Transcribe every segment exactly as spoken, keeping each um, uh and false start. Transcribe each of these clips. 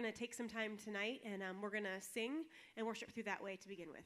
going to take some time tonight, and um, we're going to sing and worship through that way to begin with.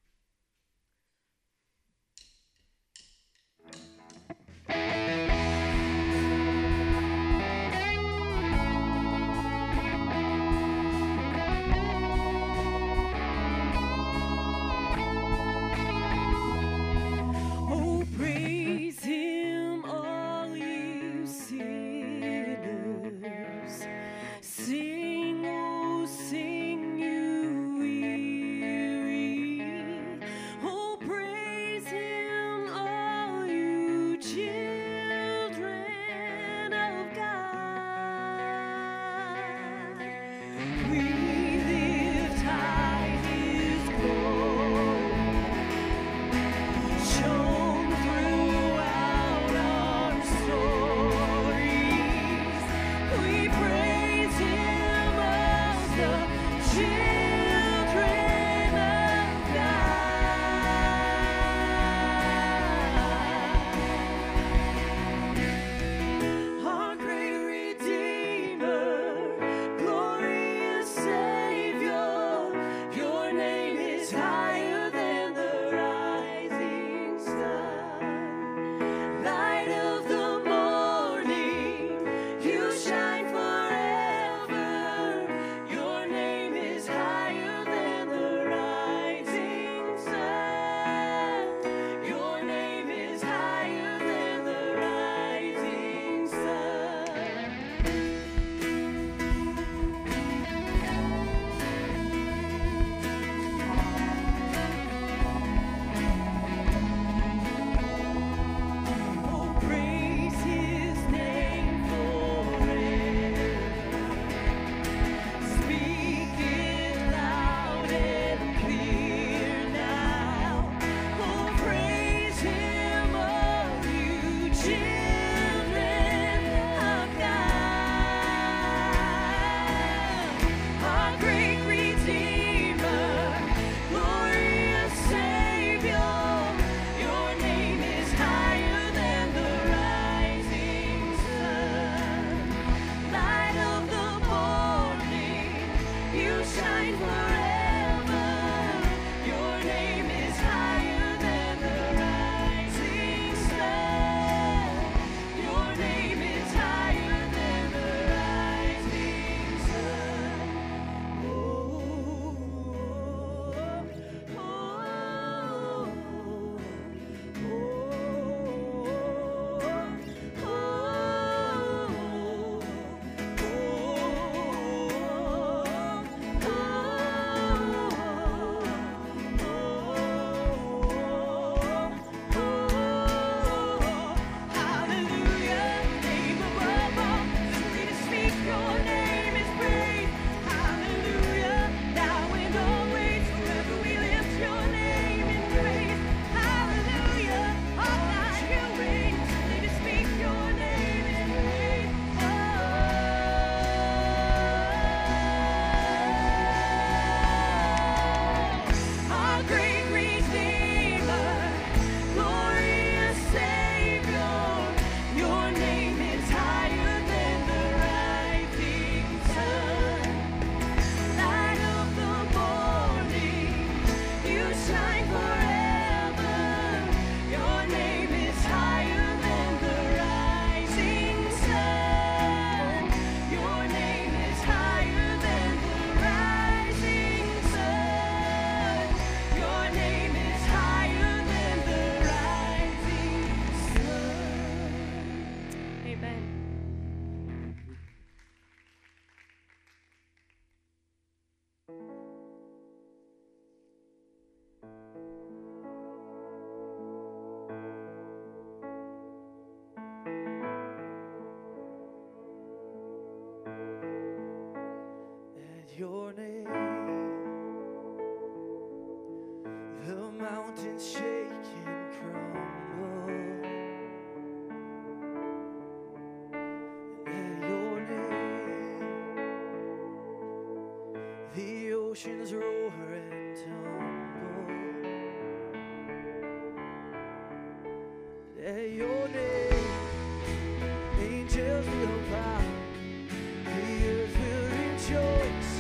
Your name, the mountains shake and crumble. And at your name, the oceans roar and tumble. And at your name, angels will bow, the earth will rejoice.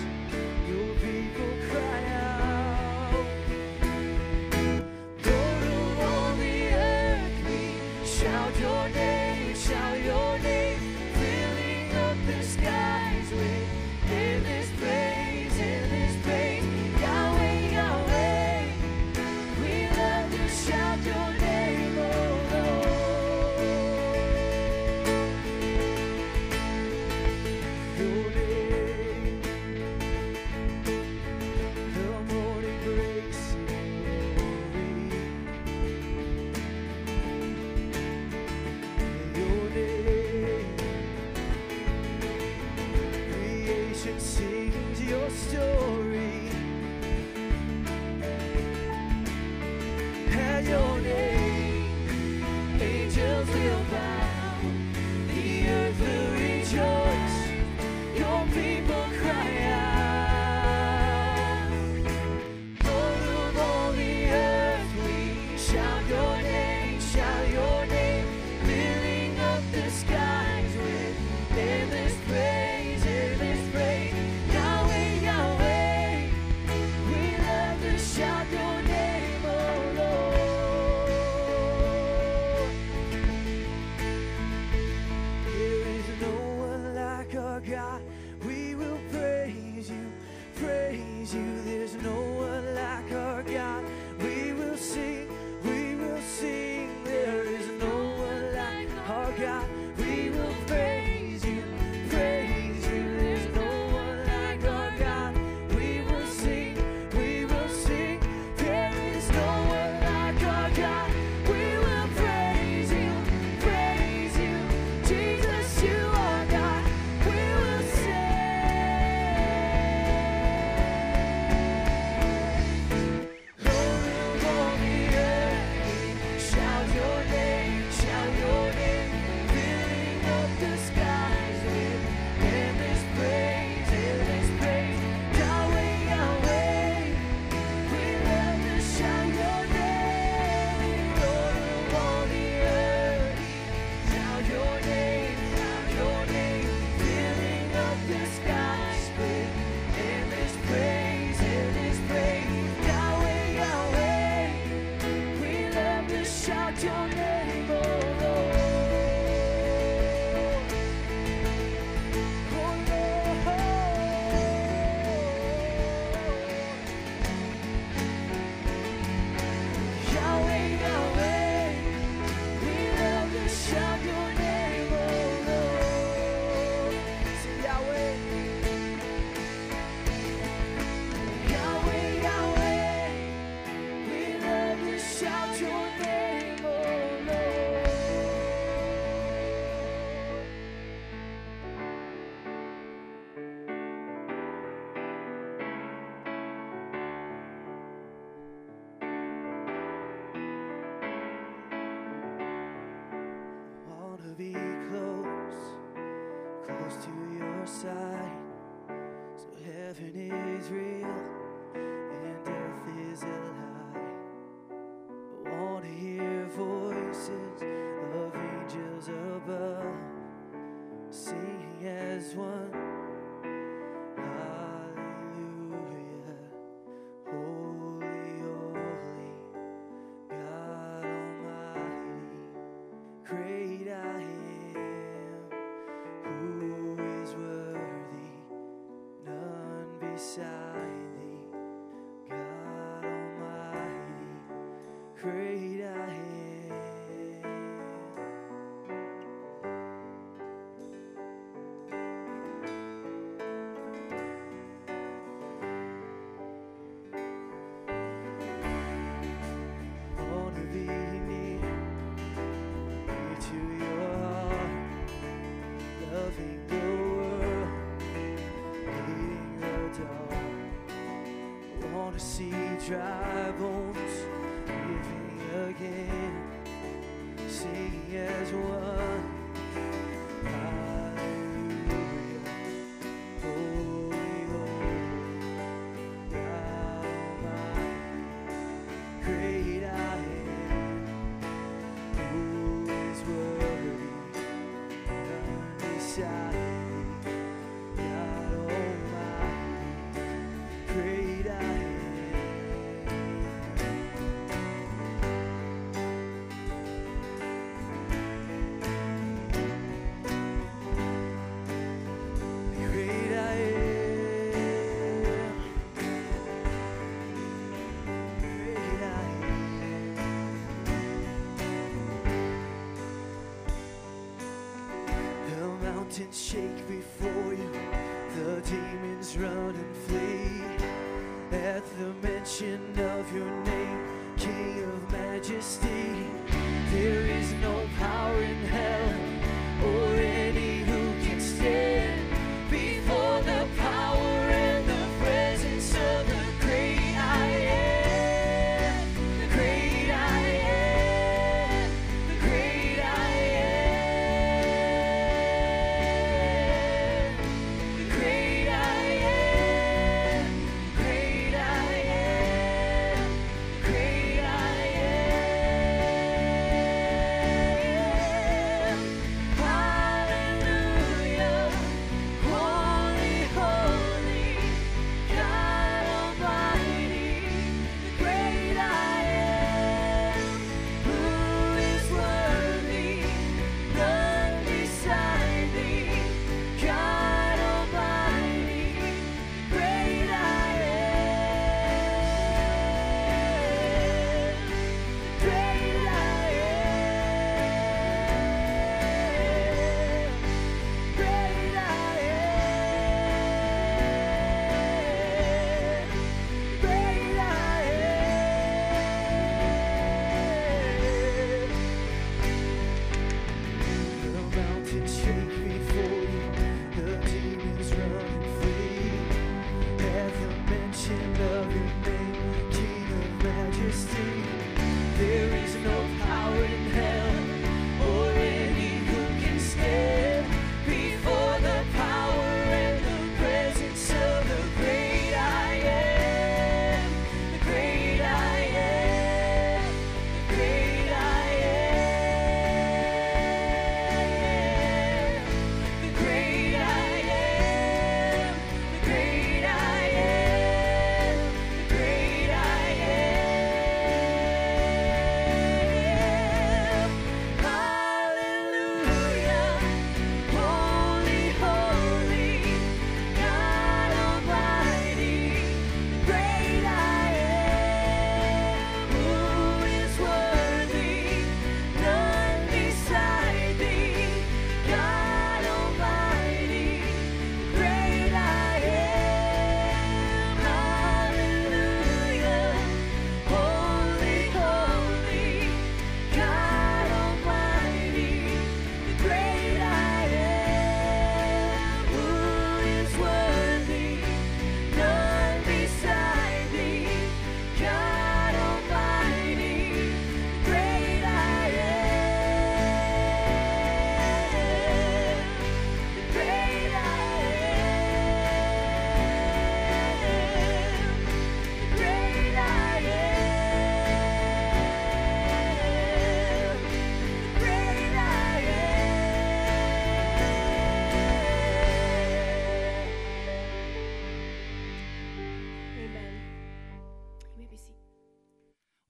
be close, close to your side. So heaven is real and earth is a lie. But wanna hear voices of angels above, singing as one. Hallelujah. Holy, holy, God Almighty, great I am. Who is worthy? None beside thee. God Almighty, great I am. Wanna be near, near to your heart, loving the world, hating the dark. Wanna see dry bones living again, singing as one. Hallelujah. Holy, holy, God Almighty, great I am. Who is worthy? None beside thee. God Almighty, great I am. Great I am. Great I am. The mountains shake before you, the demons run and flee. At the mention of your name, King of majesty, there is no power in hell or any who can stand before the power and the presence of the great I am. The great I am. The great I am. The great I am. Great I am. Great I am. Hallelujah.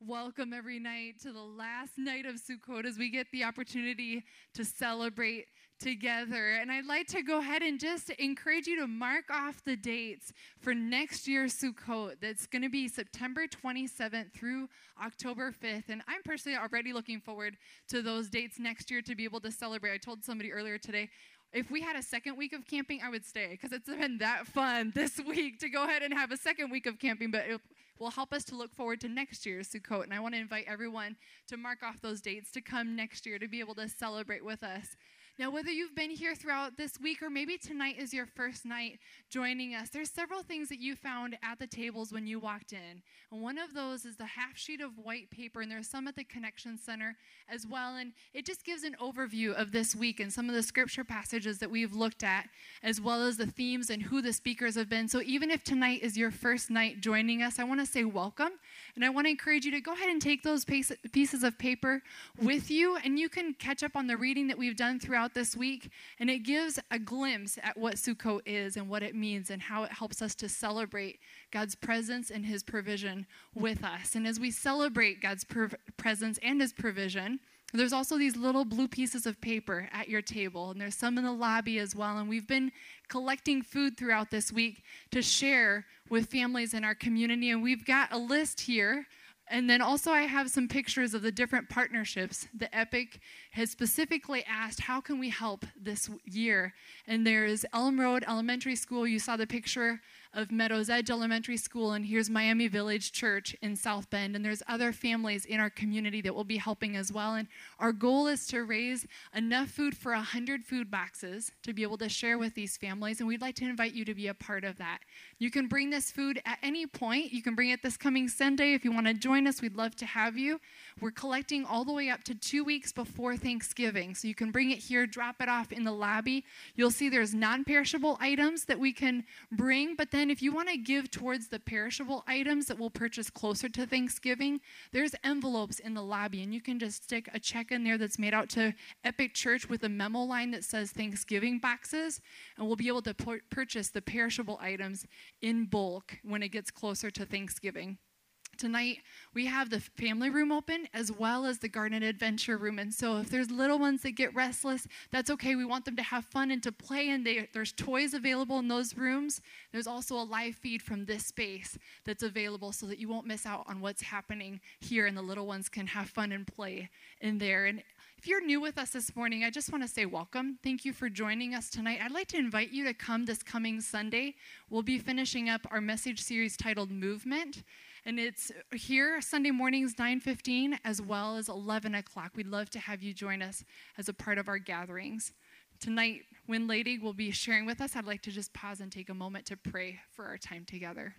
welcome every night to the last night of Sukkot as we get the opportunity to celebrate together. And I'd like to go ahead and just encourage you to mark off the dates for next year's Sukkot. That's going to be September twenty-seventh through October fifth. And I'm personally already looking forward to those dates next year to be able to celebrate. I told somebody earlier today, if we had a second week of camping, I would stay because it's been that fun this week to go ahead and have a second week of camping. But it will help us to look forward to next year's Sukkot. And I want to invite everyone to mark off those dates to come next year to be able to celebrate with us. Now, whether you've been here throughout this week or maybe tonight is your first night joining us, there's several things that you found at the tables when you walked in. And one of those is the half sheet of white paper, and there's some at the Connection Center as well. And it just gives an overview of this week and some of the scripture passages that we've looked at, as well as the themes and who the speakers have been. So even if tonight is your first night joining us, I want to say welcome. And I want to encourage you to go ahead and take those pieces of paper with you, and you can catch up on the reading that we've done throughout this week, and it gives a glimpse at what Sukkot is and what it means and how it helps us to celebrate God's presence and his provision with us. And as we celebrate God's per- presence and his provision, there's also these little blue pieces of paper at your table, and there's some in the lobby as well. And we've been collecting food throughout this week to share with families in our community, and we've got a list here. And then also I have some pictures of the different partnerships that Epic has specifically asked, how can we help this year? And there's Elm Road Elementary School. You saw the picture of Meadows Edge Elementary School, and here's Miami Village Church in South Bend. And there's other families in our community that will be helping as well. And our goal is to raise enough food for one hundred food boxes to be able to share with these families. And we'd like to invite you to be a part of that. You can bring this food at any point. You can bring it this coming Sunday. If you want to join us, we'd love to have you. We're collecting all the way up to two weeks before Thanksgiving. So you can bring it here, drop it off in the lobby. You'll see there's non-perishable items that we can bring. But then if you want to give towards the perishable items that we'll purchase closer to Thanksgiving, there's envelopes in the lobby. And you can just stick a check in there that's made out to Epic Church with a memo line that says Thanksgiving boxes. And we'll be able to pu- purchase the perishable items in bulk when it gets closer to Thanksgiving. Tonight, we have the family room open as well as the garden adventure room. And so if there's little ones that get restless, that's okay. We want them to have fun and to play, and they, there's toys available in those rooms. There's also a live feed from this space that's available so that you won't miss out on what's happening here, and the little ones can have fun and play in there. And if you're new with us this morning, I just want to say welcome. Thank you for joining us tonight. I'd like to invite you to come this coming Sunday. We'll be finishing up our message series titled Movement. And it's here Sunday mornings, nine fifteen, as well as eleven o'clock. We'd love to have you join us as a part of our gatherings. Tonight, when Lady will be sharing with us, I'd like to just pause and take a moment to pray for our time together.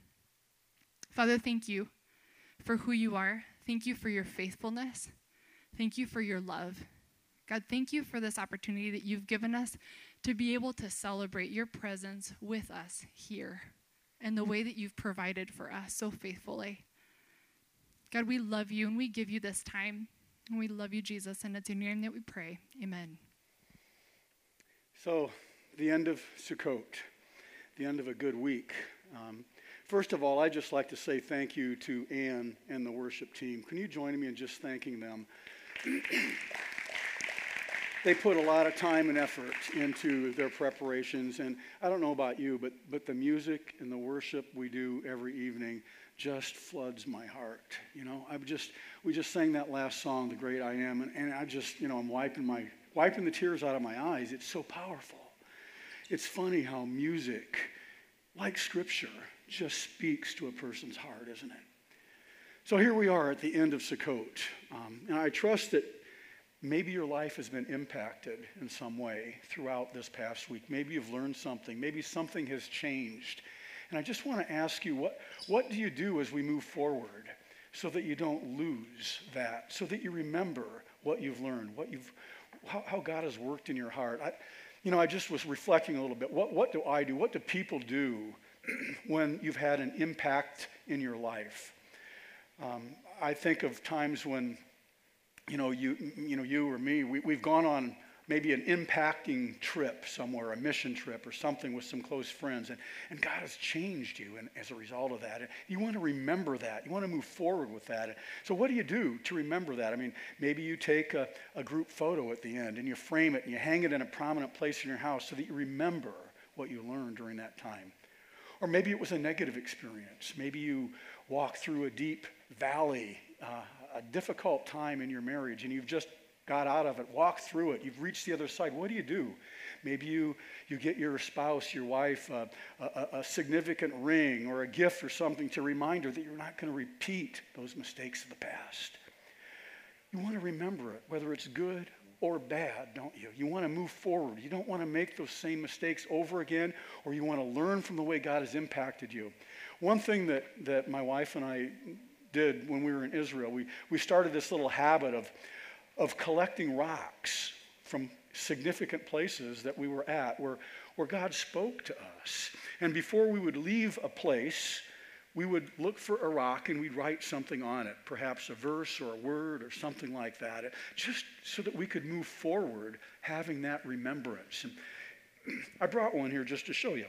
Father, thank you for who you are. Thank you for your faithfulness. Thank you for your love. God, thank you for this opportunity that you've given us to be able to celebrate your presence with us here, and the way that you've provided for us so faithfully. God, we love you, and we give you this time. And we love you, Jesus, and it's in your name that we pray. Amen. So, the end of Sukkot, the end of a good week. Um, first of all, I'd just like to say thank you to Ann and the worship team. Can you join me in just thanking them? They put a lot of time and effort into their preparations, and I don't know about you, but but the music and the worship we do every evening just floods my heart. You know, I just we just sang that last song, "The Great I Am," and, and I just you know I'm wiping my wiping the tears out of my eyes. It's so powerful. It's funny how music, like Scripture, just speaks to a person's heart, isn't it? So here we are at the end of Sukkot, um, and I trust that maybe your life has been impacted in some way throughout this past week. Maybe you've learned something. Maybe something has changed. And I just want to ask you, what, what do you do as we move forward so that you don't lose that, so that you remember what you've learned, what you've, how, how God has worked in your heart? I, you know, I just was reflecting a little bit. What, what do I do? What do people do when you've had an impact in your life? Um, I think of times when You know, you you know, you or me, we, we've gone on maybe an impacting trip somewhere, a mission trip or something with some close friends, and, and God has changed you and as a result of that. And you want to remember that. You want to move forward with that. So what do you do to remember that? I mean, maybe you take a, a group photo at the end and you frame it and you hang it in a prominent place in your house so that you remember what you learned during that time. Or maybe it was a negative experience. Maybe you walked through a deep valley, uh, a difficult time in your marriage, and you've just got out of it, walked through it, you've reached the other side. What do you do? Maybe you, you get your spouse, your wife, uh, a, a significant ring or a gift or something to remind her that you're not going to repeat those mistakes of the past. You want to remember it, whether it's good or bad, don't you? You want to move forward. You don't want to make those same mistakes over again, or you want to learn from the way God has impacted you. One thing that, that my wife and I did when we were in Israel, we, we started this little habit of of collecting rocks from significant places that we were at where, where God spoke to us. And before we would leave a place, we would look for a rock and we'd write something on it, perhaps a verse or a word or something like that, just so that we could move forward having that remembrance. And I brought one here just to show you.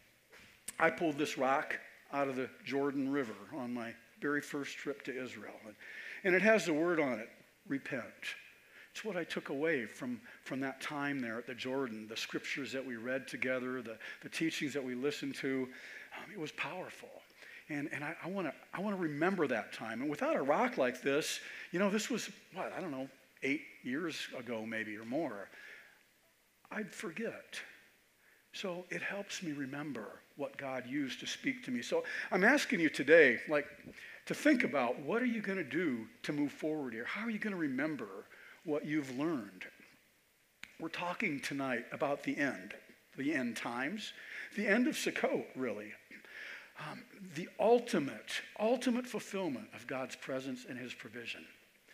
I pulled this rock out of the Jordan River on my very first trip to Israel. And, and it has the word on it, repent. It's what I took away from, from that time there at the Jordan, the scriptures that we read together, the, the teachings that we listened to. Um, it was powerful. And, and I, I want to I want to remember that time. And without a rock like this, you know, this was, what, I don't know, eight years ago maybe or more. I'd forget. So it helps me remember what God used to speak to me. So I'm asking you today, like, to think about what are you going to do to move forward here? How are you going to remember what you've learned? We're talking tonight about the end, the end times, the end of Sukkot, really. Um, the ultimate, ultimate fulfillment of God's presence and his provision.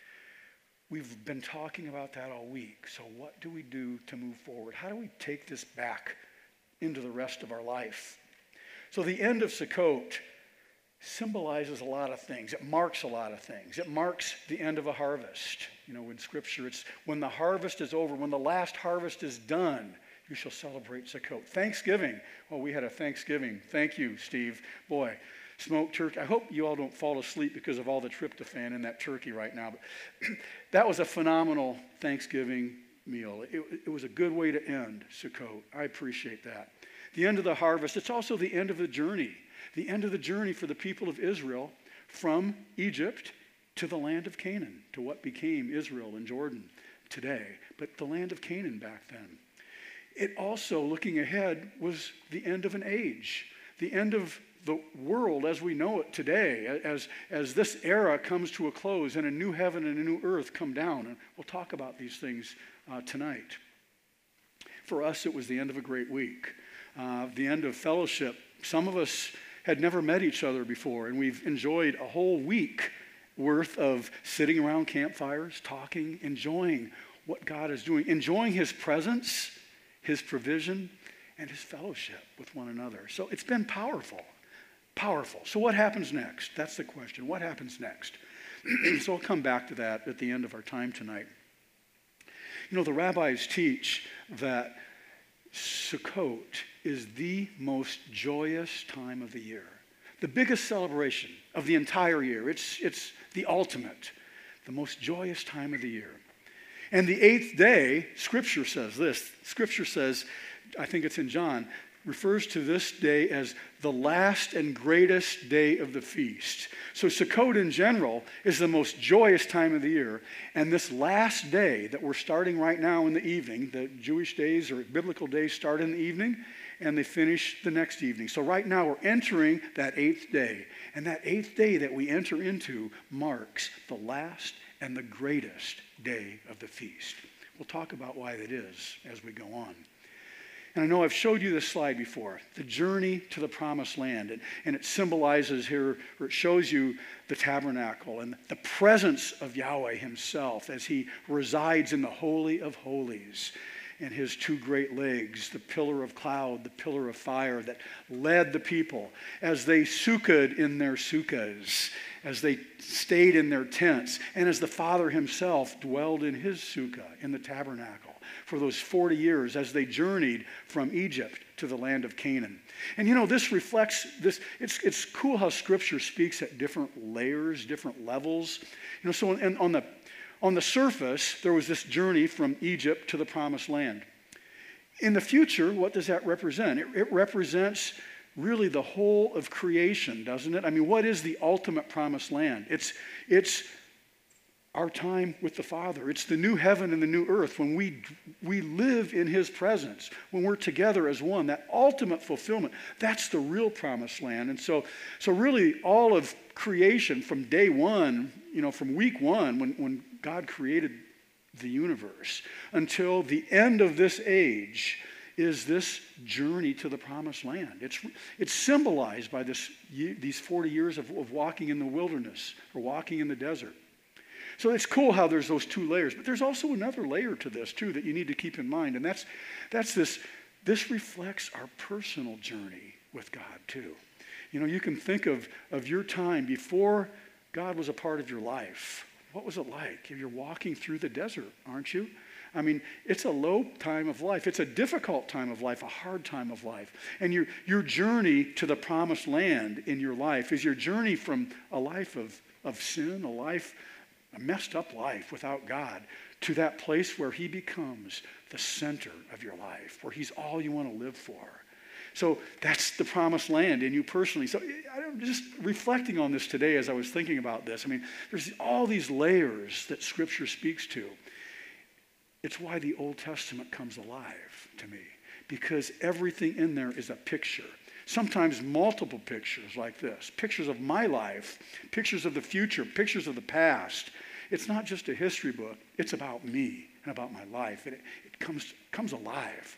We've been talking about that all week. So what do we do to move forward? How do we take this back into the rest of our life? So the end of Sukkot symbolizes a lot of things. It marks a lot of things. It marks the end of a harvest. You know, in Scripture, it's when the harvest is over, when the last harvest is done, you shall celebrate Sukkot. Thanksgiving. Well, we had a Thanksgiving. Thank you, Steve. Boy, smoked turkey. I hope you all don't fall asleep because of all the tryptophan in that turkey right now. But that was a phenomenal Thanksgiving meal. It, it was a good way to end Sukkot. I appreciate that. The end of the harvest. It's also the end of the journey. The end of the journey for the people of Israel from Egypt to the land of Canaan, to what became Israel and Jordan today, but the land of Canaan back then. It also, looking ahead, was the end of an age, the end of the world as we know it today, as, as this era comes to a close and a new heaven and a new earth come down. And we'll talk about these things uh, tonight. For us, it was the end of a great week, uh, the end of fellowship. Some of us had never met each other before, and we've enjoyed a whole week worth of sitting around campfires, talking, enjoying what God is doing, enjoying his presence, his provision, and his fellowship with one another. So it's been powerful, powerful. So what happens next? That's the question. What happens next? So I'll come back to that at the end of our time tonight. You know, the rabbis teach that Sukkot is the most joyous time of the year, the biggest celebration of the entire year. It's, it's the ultimate, the most joyous time of the year. And the eighth day, Scripture says this. Scripture says, I think it's in John, refers to this day as the last and greatest day of the feast. So Sukkot in general is the most joyous time of the year. And this last day that we're starting right now in the evening, the Jewish days or biblical days start in the evening and they finish the next evening. So right now we're entering that eighth day. And that eighth day that we enter into marks the last and the greatest day of the feast. We'll talk about why that is as we go on. And I know I've showed you this slide before, the journey to the promised land. And, and it symbolizes here, or it shows you the tabernacle and the presence of Yahweh himself as he resides in the Holy of Holies. And his two great legs, the pillar of cloud, the pillar of fire that led the people as they sukkahd in their sukkahs, as they stayed in their tents, and as the Father himself dwelled in his sukkah, in the tabernacle. for those forty years as they journeyed from Egypt to the land of Canaan. And you know, this reflects this. It's, it's cool how Scripture speaks at different layers, different levels. You know, so in, on, the, on the surface, there was this journey from Egypt to the Promised Land. In the future, what does that represent? It, it represents really the whole of creation, doesn't it? I mean, what is the ultimate Promised Land? It's, it's our time with the Father. It's the new heaven and the new earth when we, we live in His presence, when we're together as one, that ultimate fulfillment. That's the real Promised Land. And so, so really all of creation from day one, you know, from week one, when, when God created the universe, until the end of this age, is this journey to the Promised Land. It's, it's symbolized by this, these forty years of, of walking in the wilderness or walking in the desert. So it's cool how there's those two layers, but there's also another layer to this too that you need to keep in mind, and that's, that's this, this reflects our personal journey with God too. You know, you can think of, of your time before God was a part of your life. What was it like? You're walking through the desert, aren't you? I mean, it's a low time of life. It's a difficult time of life, a hard time of life. And your, your journey to the Promised Land in your life is your journey from a life of, of sin, a life, a messed up life without God, to that place where He becomes the center of your life, where He's all you want to live for. So that's the Promised Land in you personally. So I'm just reflecting on this today as I was thinking about this. I mean, there's all these layers that Scripture speaks to. It's why the Old Testament comes alive to me, because everything in there is a picture. Sometimes multiple pictures like this, pictures of my life, pictures of the future, pictures of the past. It's not just a history book. It's about me and about my life. And it, it comes, comes alive.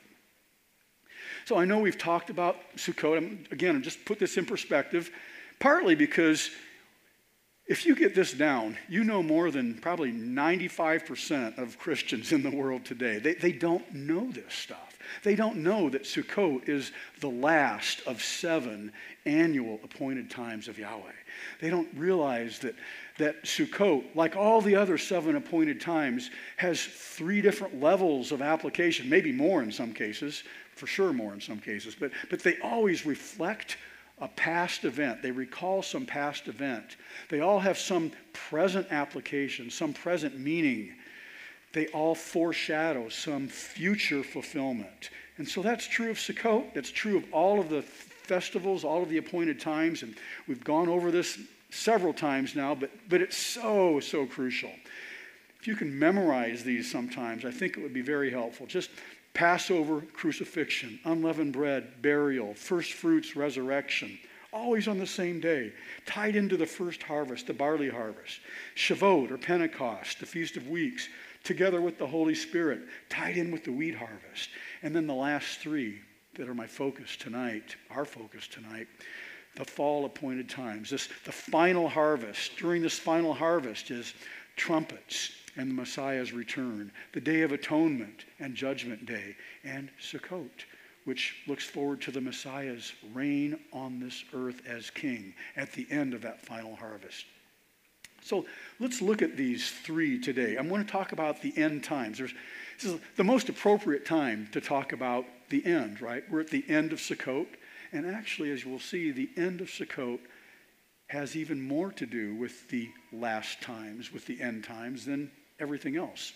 So I know we've talked about Sukkot. I'm, again, I'm just put this in perspective, partly because if you get this down, you know more than probably ninety-five percent of Christians in the world today. They, they don't know this stuff. They don't know that Sukkot is the last of seven annual appointed times of Yahweh. They don't realize that, that Sukkot, like all the other seven appointed times, has three different levels of application, maybe more in some cases, for sure more in some cases, but, but they always reflect a past event. They recall some past event. They all have some present application, some present meaning. They all foreshadow some future fulfillment. And so that's true of Sukkot. That's true of all of the festivals, all of the appointed times. And we've gone over this several times now, but, but it's so, so crucial. If you can memorize these sometimes, I think it would be very helpful. Just Passover, crucifixion, unleavened bread, burial, first fruits, resurrection, always on the same day, tied into the first harvest, the barley harvest. Shavuot or Pentecost, the Feast of Weeks, together with the Holy Spirit, tied in with the wheat harvest. And then the last three that are my focus tonight, our focus tonight, the fall appointed times. This, the final harvest. During this final harvest is trumpets and the Messiah's return, the Day of Atonement and Judgment Day, and Sukkot, which looks forward to the Messiah's reign on this earth as king at the end of that final harvest. So let's look at these three today. I'm going to talk about the end times. There's, this is the most appropriate time to talk about the end, right? We're at the end of Sukkot, and actually, as you will see, the end of Sukkot has even more to do with the last times, with the end times, than everything else.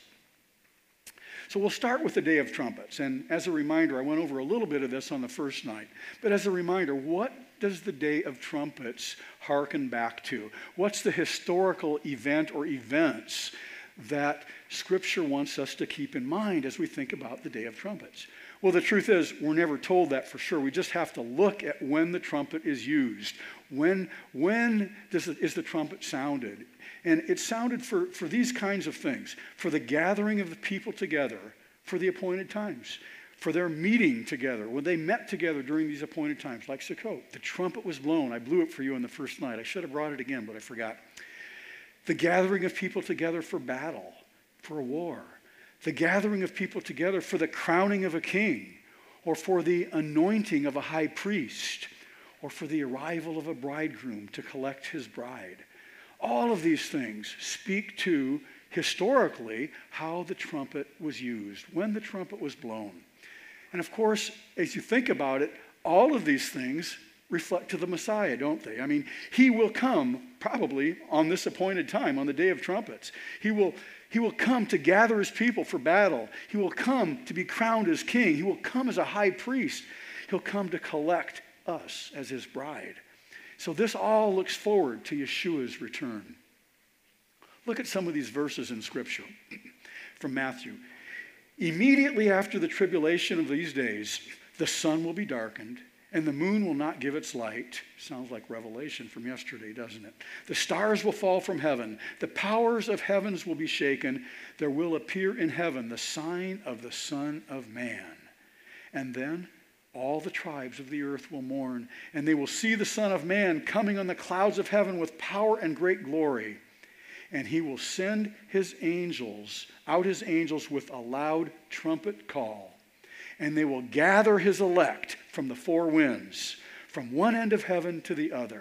So we'll start with the Day of Trumpets. And as a reminder, I went over a little bit of this on the first night. But as a reminder, what does the Day of Trumpets harken back to? What's the historical event or events that Scripture wants us to keep in mind as we think about the Day of Trumpets? Well, the truth is, we're never told that for sure. We just have to look at when the trumpet is used. When, when does it, is the trumpet sounded? And it sounded for, for these kinds of things, for the gathering of the people together, for the appointed times, for their meeting together, when they met together during these appointed times, like Sukkot. The trumpet was blown. I blew it for you on the first night. I should have brought it again, but I forgot. The gathering of people together for battle, for a war. The gathering of people together for the crowning of a king, or for the anointing of a high priest, or for the arrival of a bridegroom to collect his bride. All of these things speak to historically how the trumpet was used, when the trumpet was blown. And of course, as you think about it, all of these things reflect to the Messiah, don't they? I mean, he will come probably on this appointed time, on the day of trumpets. He will, he will come to gather his people for battle. He will come to be crowned as king. He will come as a high priest. He'll come to collect us as his bride. So this all looks forward to Yeshua's return. Look at some of these verses in Scripture from Matthew. Immediately after the tribulation of these days, the sun will be darkened, and the moon will not give its light. Sounds like Revelation from yesterday, doesn't it? The stars will fall from heaven. The powers of heavens will be shaken. There will appear in heaven the sign of the Son of Man. And then all the tribes of the earth will mourn, and they will see the Son of Man coming on the clouds of heaven with power and great glory. And he will send his angels, out his angels with a loud trumpet call. And they will gather his elect from the four winds, from one end of heaven to the other.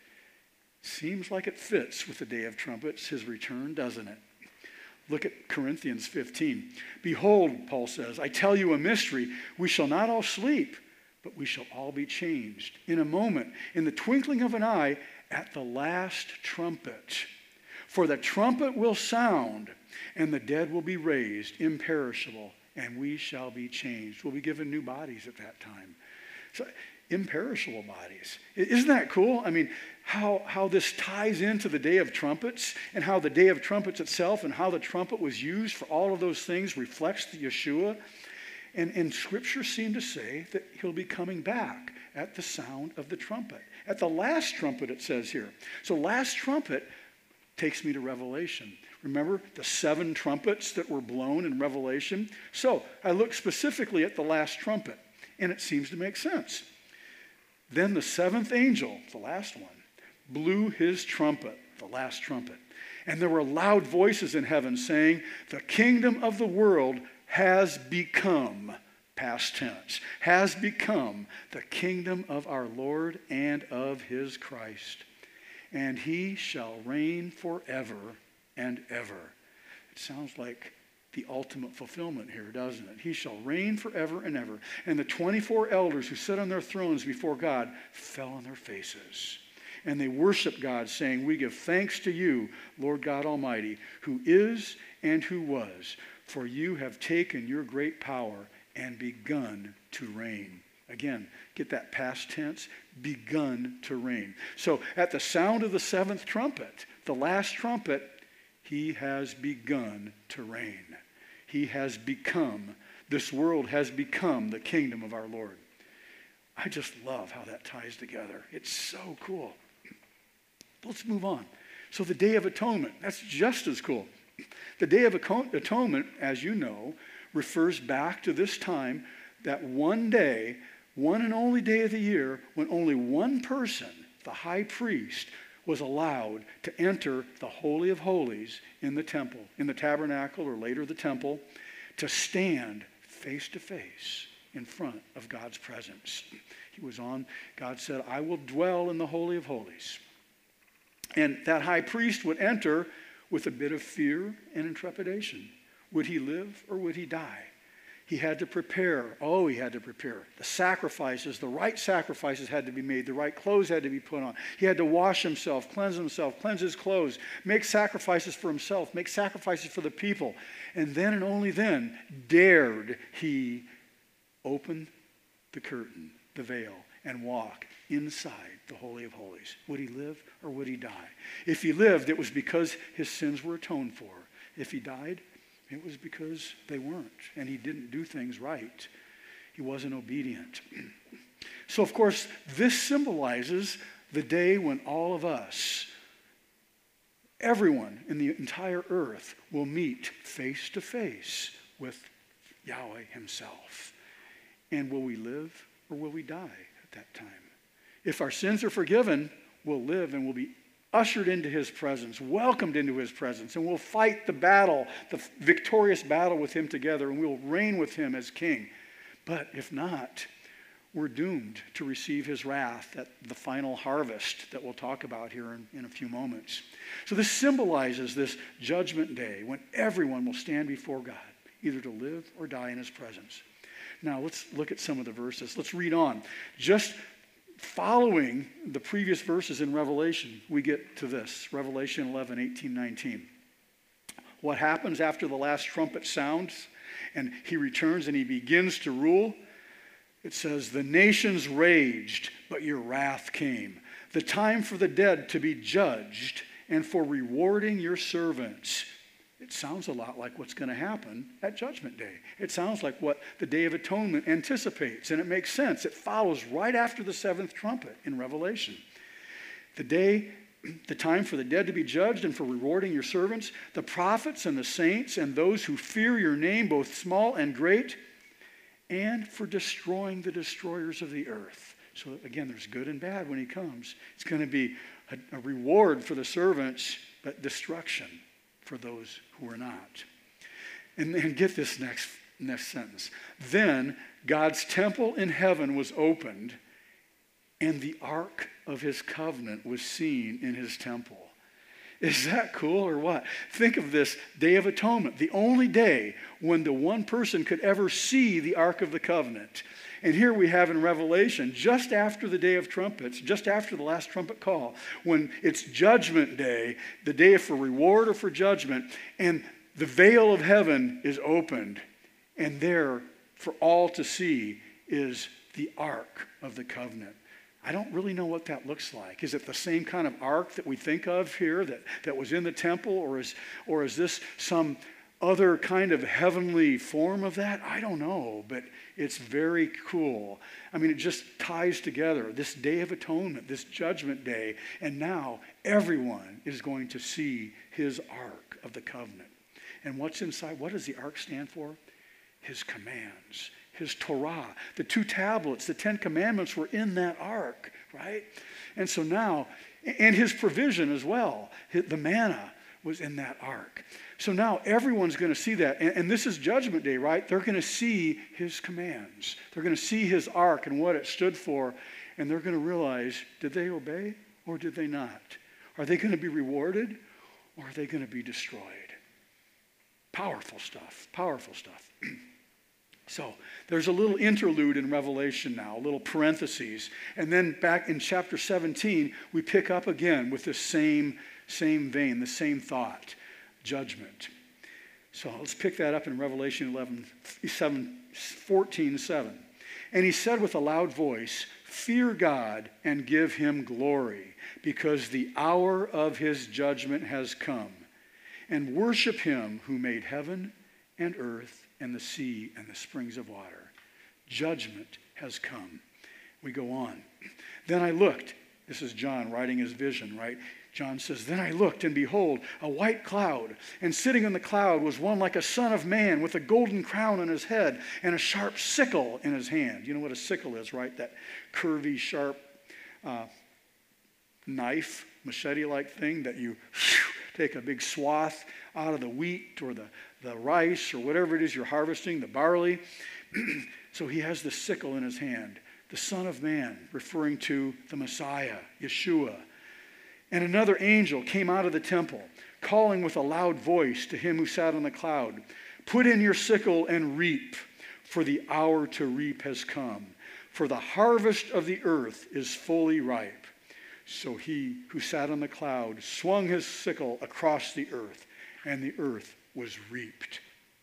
Seems like it fits with the day of trumpets, his return, doesn't it? Look at Corinthians fifteen. Behold, Paul says, I tell you a mystery. We shall not all sleep, but we shall all be changed in a moment, in the twinkling of an eye, at the last trumpet. For the trumpet will sound, and the dead will be raised imperishable, and we shall be changed. We'll be given new bodies at that time. So, imperishable bodies. Isn't that cool? I mean, how, how this ties into the Day of Trumpets, and how the Day of Trumpets itself and how the trumpet was used for all of those things reflects the Yeshua. And, and Scripture seemed to say that he'll be coming back at the sound of the trumpet. At the last trumpet, it says here. So last trumpet takes me to Revelation. Remember the seven trumpets that were blown in Revelation? So I look specifically at the last trumpet, and it seems to make sense. Then the seventh angel, the last one, blew his trumpet, the last trumpet. And there were loud voices in heaven saying, the kingdom of the world has become, past tense, has become the kingdom of our Lord and of his Christ. And he shall reign forever and ever. It sounds like the ultimate fulfillment here, doesn't it? He shall reign forever and ever. And the twenty-four elders who sit on their thrones before God fell on their faces. And they worshiped God, saying, we give thanks to you, Lord God Almighty, who is and who was. For you have taken your great power and begun to reign. Again, get that past tense, begun to reign. So at the sound of the seventh trumpet, the last trumpet, he has begun to reign. He has become, this world has become the kingdom of our Lord. I just love how that ties together. It's so cool. Let's move on. So the Day of Atonement, that's just as cool. The Day of Atonement, as you know, refers back to this time, that one day, one and only day of the year, when only one person, the high priest, was allowed to enter the Holy of Holies in the temple, in the tabernacle, or later the temple, to stand face to face in front of God's presence. He was on, God said, I will dwell in the Holy of Holies. And that high priest would enter with a bit of fear and trepidation. Would he live or would he die? He had to prepare. Oh, he had to prepare. The sacrifices, the right sacrifices had to be made. The right clothes had to be put on. He had to wash himself, cleanse himself, cleanse his clothes, make sacrifices for himself, make sacrifices for the people. And then and only then dared he open the curtain, the veil, and walk inside the Holy of Holies. Would he live or would he die? If he lived, it was because his sins were atoned for. If he died, it was because they weren't, and he didn't do things right. He wasn't obedient. So, of course, this symbolizes the day when all of us, everyone in the entire earth, will meet face to face with Yahweh himself. And will we live or will we die at that time? If our sins are forgiven, we'll live and we'll be ushered into his presence, welcomed into his presence, and we'll fight the battle, the victorious battle with him together, and we'll reign with him as king. But if not, we're doomed to receive his wrath at the final harvest that we'll talk about here in, in a few moments. So this symbolizes this judgment day when everyone will stand before God, either to live or die in his presence. Now let's look at some of the verses. Let's read on. Just following the previous verses in Revelation, we get to this, Revelation eleven, eighteen, nineteen. What happens after the last trumpet sounds and he returns and he begins to rule? It says, the nations raged, but your wrath came. The time for the dead to be judged and for rewarding your servants. It sounds a lot like what's going to happen at Judgment Day. It sounds like what the Day of Atonement anticipates, and it makes sense. It follows right after the seventh trumpet in Revelation. The day, the time for the dead to be judged and for rewarding your servants, the prophets and the saints and those who fear your name, both small and great, and for destroying the destroyers of the earth. So again, there's good and bad when he comes. It's going to be a, a reward for the servants, but destruction for those who are not. And then get this next, next sentence. Then God's temple in heaven was opened, and the ark of his covenant was seen in his temple. Is that cool or what? Think of this Day of Atonement, the only day when the one person could ever see the Ark of the Covenant. And here we have in Revelation, just after the Day of Trumpets, just after the last trumpet call, when it's Judgment Day, the day for reward or for judgment, and the veil of heaven is opened, and there for all to see is the Ark of the Covenant. I don't really know what that looks like. Is it the same kind of ark that we think of here that, that was in the temple, or is, or is this some other kind of heavenly form of that? I don't know, but it's very cool. I mean, it just ties together this Day of Atonement, this Judgment Day, and now everyone is going to see his Ark of the Covenant. And what's inside? What does the Ark stand for? His commands. His Torah, the two tablets, the Ten Commandments were in that ark, right? And so now, and his provision as well, the manna was in that ark. So now everyone's going to see that. And, and this is Judgment Day, right? They're going to see his commands. They're going to see his ark and what it stood for. And they're going to realize, did they obey or did they not? Are they going to be rewarded or are they going to be destroyed? Powerful stuff, powerful stuff. So there's a little interlude in Revelation now, a little parentheses. And then back in chapter seventeen, we pick up again with the same, same vein, the same thought, judgment. So let's pick that up in Revelation eleven, seven, fourteen, seven. And he said with a loud voice, fear God and give him glory, because the hour of his judgment has come. And worship him who made heaven and earth and the sea and the springs of water. Judgment has come. We go on. Then I looked. This is John writing his vision, right? John says, then I looked, and behold, a white cloud. And sitting on the cloud was one like a son of man with a golden crown on his head and a sharp sickle in his hand. You know what a sickle is, right? That curvy, sharp uh, knife, machete-like thing that you whew, take a big swath out of the wheat or the the rice or whatever it is you're harvesting, the barley. So he has the sickle in his hand, the Son of Man, referring to the Messiah, Yeshua. And another angel came out of the temple, calling with a loud voice to him who sat on the cloud, put in your sickle and reap, for the hour to reap has come, for the harvest of the earth is fully ripe. So he who sat on the cloud swung his sickle across the earth, and the earth was reaped.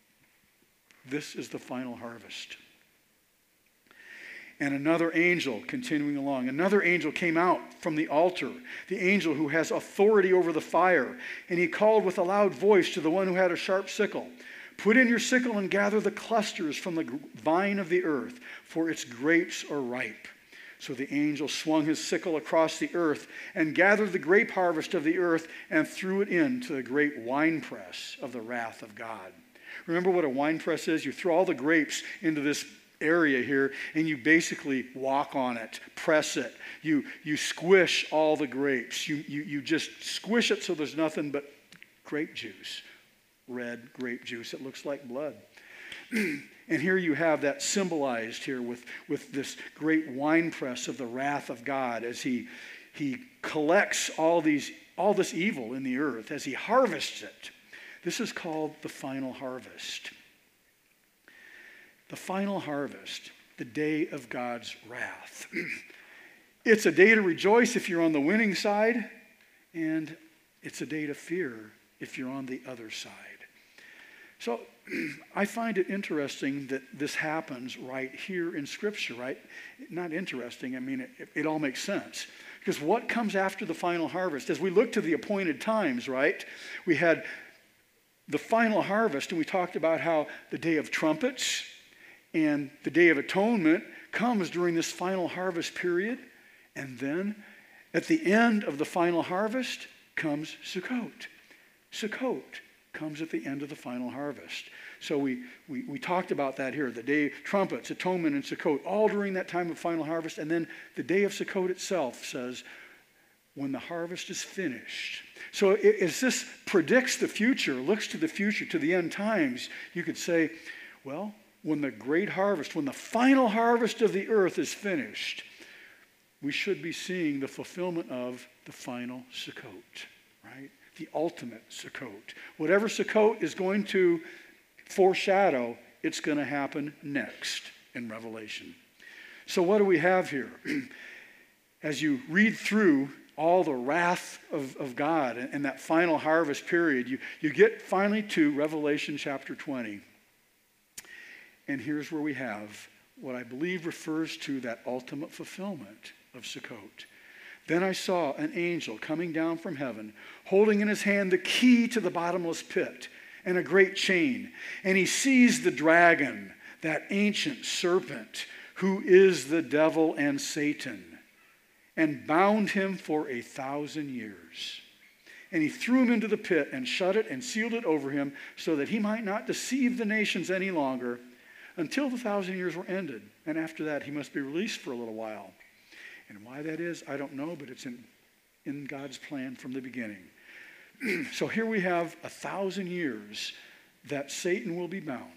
This is the final harvest. And another angel, continuing along, another angel came out from the altar, the angel who has authority over the fire, and he called with a loud voice to the one who had a sharp sickle, put in your sickle and gather the clusters from the vine of the earth, for its grapes are ripe. So the angel swung his sickle across the earth and gathered the grape harvest of the earth and threw it into the great winepress of the wrath of God. Remember what a winepress is? You throw all the grapes into this area here and you basically walk on it, press it. You, you squish all the grapes. You, you, you just squish it so there's nothing but grape juice, red grape juice. It looks like blood. And here you have that symbolized here with, with this great winepress of the wrath of God as he, he collects all, these, all this evil in the earth, as he harvests it. This is called the final harvest. The final harvest, the day of God's wrath. It's a day to rejoice if you're on the winning side, and it's a day to fear if you're on the other side. So I find it interesting that this happens right here in Scripture, right? Not interesting, I mean, it, it all makes sense. Because what comes after the final harvest? As we look to the appointed times, right? We had the final harvest, and we talked about how the day of trumpets and the day of atonement comes during this final harvest period. And then at the end of the final harvest comes Sukkot. Sukkot comes at the end of the final harvest. So we, we, we talked about that here, the day of trumpets, atonement, and Sukkot, all during that time of final harvest. And then the day of Sukkot itself says, when the harvest is finished. So as this predicts the future, looks to the future, to the end times, you could say, well, when the great harvest, when the final harvest of the earth is finished, we should be seeing the fulfillment of the final Sukkot, right? The ultimate Sukkot. Whatever Sukkot is going to foreshadow, it's going to happen next in Revelation. So what do we have here? As you read through all the wrath of, of God and, and that final harvest period, you, you get finally to Revelation chapter twenty. And here's where we have what I believe refers to that ultimate fulfillment of Sukkot. Then I saw an angel coming down from heaven, holding in his hand the key to the bottomless pit and a great chain. And he seized the dragon, that ancient serpent, who is the devil and Satan, and bound him for a thousand years. And he threw him into the pit and shut it and sealed it over him so that he might not deceive the nations any longer until the thousand years were ended. And after that, he must be released for a little while. And why that is, I don't know, but it's in, in God's plan from the beginning. So here we have a thousand years that Satan will be bound.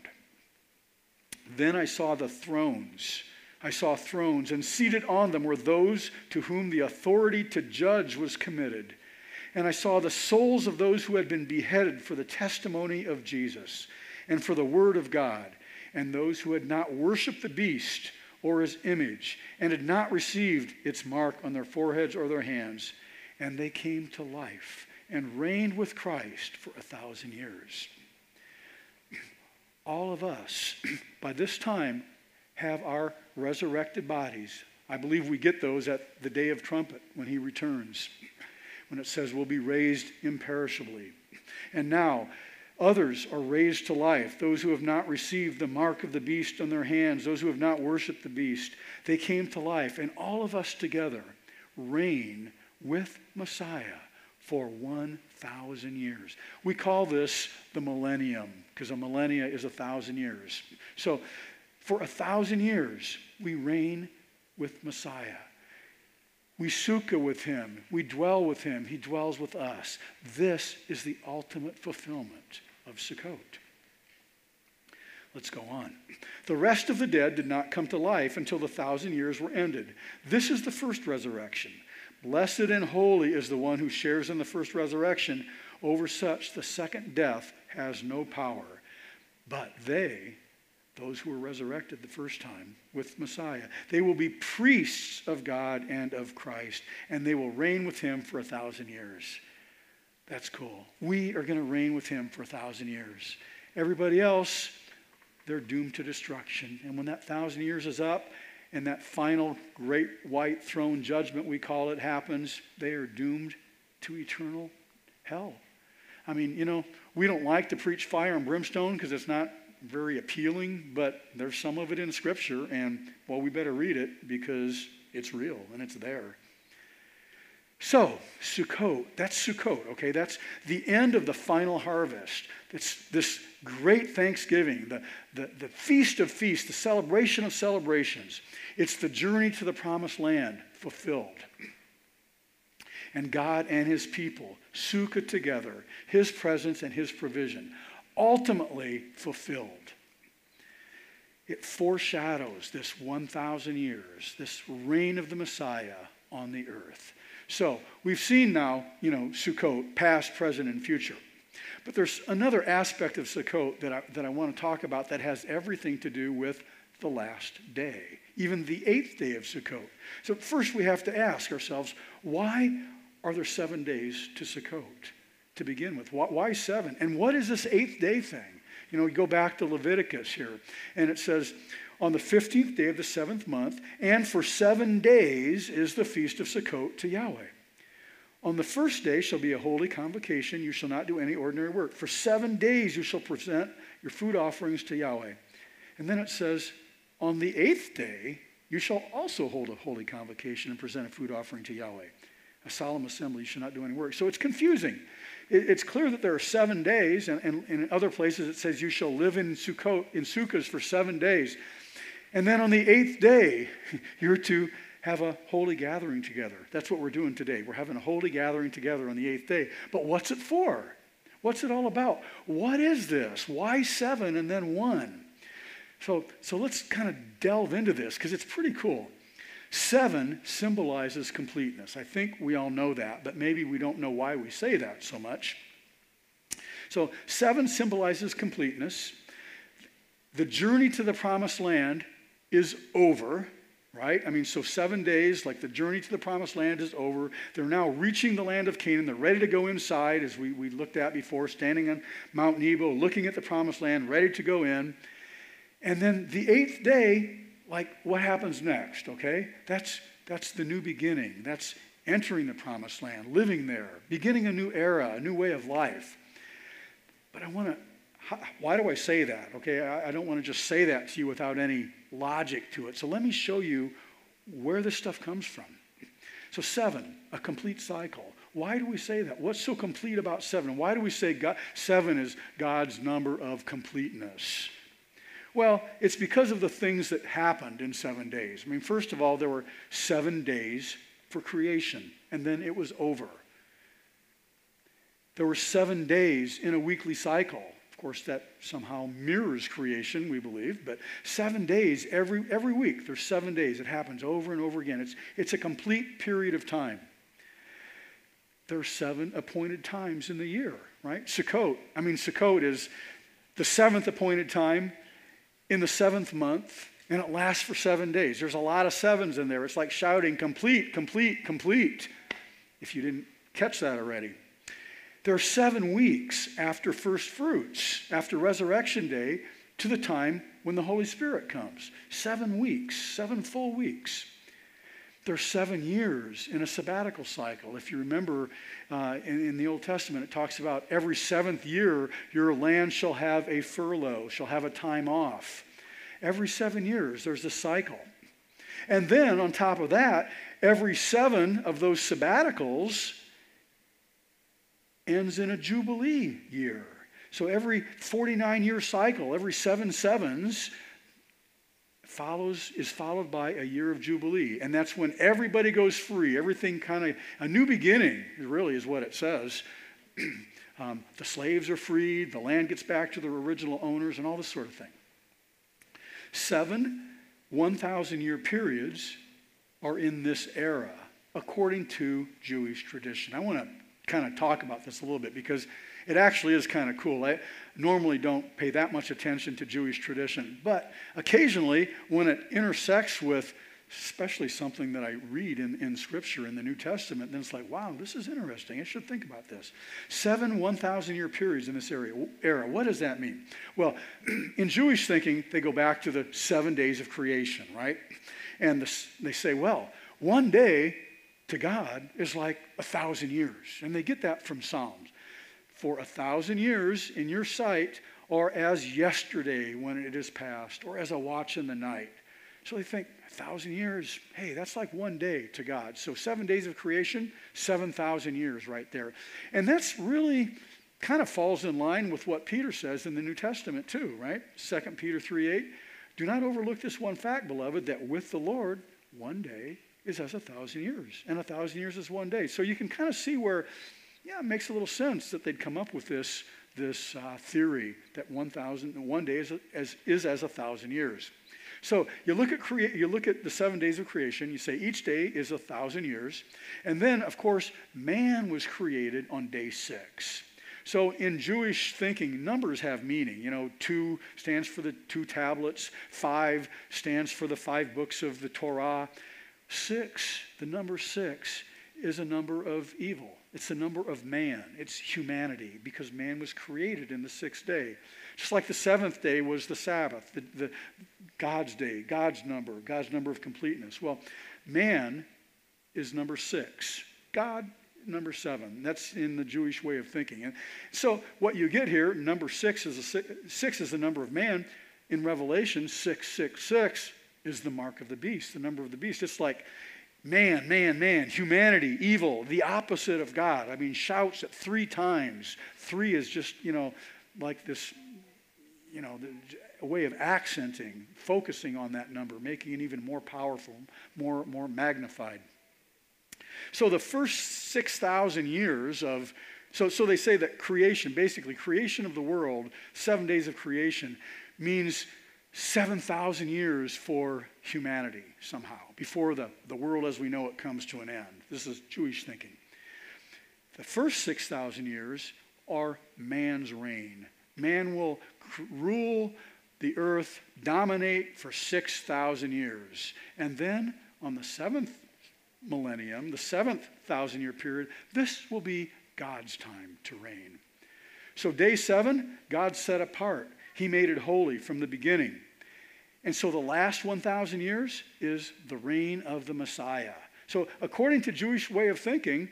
Then I saw the thrones. I saw thrones, and seated on them were those to whom the authority to judge was committed. And I saw the souls of those who had been beheaded for the testimony of Jesus and for the word of God, and those who had not worshipped the beast or his image, and had not received its mark on their foreheads or their hands. And they came to life and reigned with Christ for a thousand years. All of us, by this time, have our resurrected bodies. I believe we get those at the day of trumpet when he returns, when it says we'll be raised imperishably. And now, others are raised to life. Those who have not received the mark of the beast on their hands, those who have not worshiped the beast, they came to life. And all of us together reign with Messiah for one thousand years. We call this the millennium, because a millennia is a thousand years. So for a thousand years, we reign with Messiah. We sukkah with him. We dwell with him. He dwells with us. This is the ultimate fulfillment of Sukkot. Let's go on. The rest of the dead did not come to life until the thousand years were ended. This is the first resurrection. Blessed and holy is the one who shares in the first resurrection. Over such, the second death has no power. But they, those who were resurrected the first time with Messiah, they will be priests of God and of Christ, and they will reign with him for a thousand years. That's cool. We are going to reign with him for a thousand years. Everybody else, they're doomed to destruction. And when that thousand years is up and that final great white throne judgment, we call it, happens, they are doomed to eternal hell. I mean, you know, we don't like to preach fire and brimstone because it's not very appealing, but there's some of it in Scripture, and, well, we better read it because it's real and it's there. So, Sukkot, that's Sukkot, okay? That's the end of the final harvest. It's this great Thanksgiving, the, the, the feast of feasts, the celebration of celebrations. It's the journey to the promised land fulfilled. And God and his people, sukkah together, his presence and his provision, ultimately fulfilled. it foreshadows this one thousand years, this reign of the Messiah on the earth. So we've seen now, you know, Sukkot, past, present, and future. But there's another aspect of Sukkot that I, that I want to talk about that has everything to do with the last day, even the eighth day of Sukkot. So first we have to ask ourselves, why are there seven days to Sukkot to begin with? Why, why seven? And what is this eighth day thing? You know, we go back to Leviticus here, and it says, on the fifteenth day of the seventh month, and for seven days is the feast of Sukkot to Yahweh. On the first day shall be a holy convocation. You shall not do any ordinary work. For seven days you shall present your food offerings to Yahweh. And then it says, on the eighth day you shall also hold a holy convocation and present a food offering to Yahweh. A solemn assembly, you shall not do any work. So it's confusing. It, it's clear that there are seven days, and, and, and in other places it says you shall live in Sukkot, in sukkahs for seven days. And then on the eighth day, you're to have a holy gathering together. That's what we're doing today. We're having a holy gathering together on the eighth day. But what's it for? What's it all about? What is this? Why seven and then one? So, so let's kind of delve into this because it's pretty cool. Seven symbolizes completeness. I think we all know that, but maybe we don't know why we say that so much. So seven symbolizes completeness. The journey to the promised land is over, right? I mean, so seven days, like the journey to the promised land is over. They're now reaching the land of Canaan. They're ready to go inside, as we, we looked at before, standing on Mount Nebo, looking at the promised land, ready to go in. And then the eighth day, like what happens next, okay? That's, that's the new beginning. That's entering the promised land, living there, beginning a new era, a new way of life. But I want to, why do I say that, okay? I, I don't want to just say that to you without any logic to it. So let me show you where this stuff comes from. So seven, a complete cycle. Why do we say that? What's so complete about seven? Why do we say God, seven is God's number of completeness? Well, it's because of the things that happened in seven days. I mean, first of all, there were seven days for creation, and then it was over. There were seven days in a weekly cycle. Of course, that somehow mirrors creation, we believe, but seven days every, every week. There's seven days. It happens over and over again. It's, it's a complete period of time. There are seven appointed times in the year, right? Sukkot. I mean, Sukkot is the seventh appointed time in the seventh month, and it lasts for seven days. There's a lot of sevens in there. It's like shouting, complete, complete, complete, if you didn't catch that already. There are seven weeks after first fruits, after Resurrection Day, to the time when the Holy Spirit comes. Seven weeks, seven full weeks. There are seven years in a sabbatical cycle. If you remember uh, in, in the Old Testament, it talks about every seventh year, your land shall have a furlough, shall have a time off. Every seven years, there's a cycle. And then on top of that, every seven of those sabbaticals ends in a Jubilee year. So every forty-nine year cycle, every seven sevens, follows is followed by a year of Jubilee. And that's when everybody goes free. Everything kind of, a new beginning really is what it says. um, the slaves are freed, the land gets back to their original owners, and all this sort of thing. Seven one thousand year periods are in this era, according to Jewish tradition. I want to kind of talk about this a little bit because it actually is kind of cool. I normally don't pay that much attention to Jewish tradition, but occasionally when it intersects with especially something that I read in, in Scripture in the New Testament, then it's like, wow, this is interesting. I should think about this. Seven one thousand year periods in this area, era. What does that mean? Well, in Jewish thinking, they go back to the seven days of creation, right? And the, they say, well, one day to God is like a thousand years. And they get that from Psalms. For a thousand years in your sight are as yesterday when it is past, or as a watch in the night. So they think, a thousand years, hey, that's like one day to God. So seven days of creation, seven thousand years right there. And that's really kind of falls in line with what Peter says in the New Testament too, right? Second Peter three eight. Do not overlook this one fact, beloved, that with the Lord, one day is as a thousand years, and a thousand years is one day. So you can kind of see where, yeah, it makes a little sense that they'd come up with this, this uh, theory that one thousand, one day is as, is as a thousand years. So you look at crea- you look at the seven days of creation. You say each day is a thousand years, and then of course man was created on day six. So in Jewish thinking, numbers have meaning. You know, two stands for the two tablets. Five stands for the five books of the Torah. Six, the number six, is a number of evil. It's the number of man. It's humanity, because man was created in the sixth day. Just like the seventh day was the Sabbath, the, the God's day, God's number, God's number of completeness. Well, man is number six. God, number seven. That's in the Jewish way of thinking. And so what you get here, number six is a six, six is the number of man. In Revelation, six six six is the mark of the beast, the number of the beast. It's like man, man, man, humanity, evil, the opposite of God. I mean, shouts it three times. Three is just, you know, like this, you know, a way of accenting, focusing on that number, making it even more powerful, more, more magnified. So the first six thousand years of, so, so they say that creation, basically creation of the world, seven days of creation, means seven thousand years for humanity somehow, before the, the world as we know it comes to an end. This is Jewish thinking. The first six thousand years are man's reign. Man will cr- rule the earth, dominate for six thousand years. And then on the seventh millennium, the seventh thousand year period, this will be God's time to reign. So day seven, God set apart. He made it holy from the beginning. And so the last one thousand years is the reign of the Messiah. So according to Jewish way of thinking,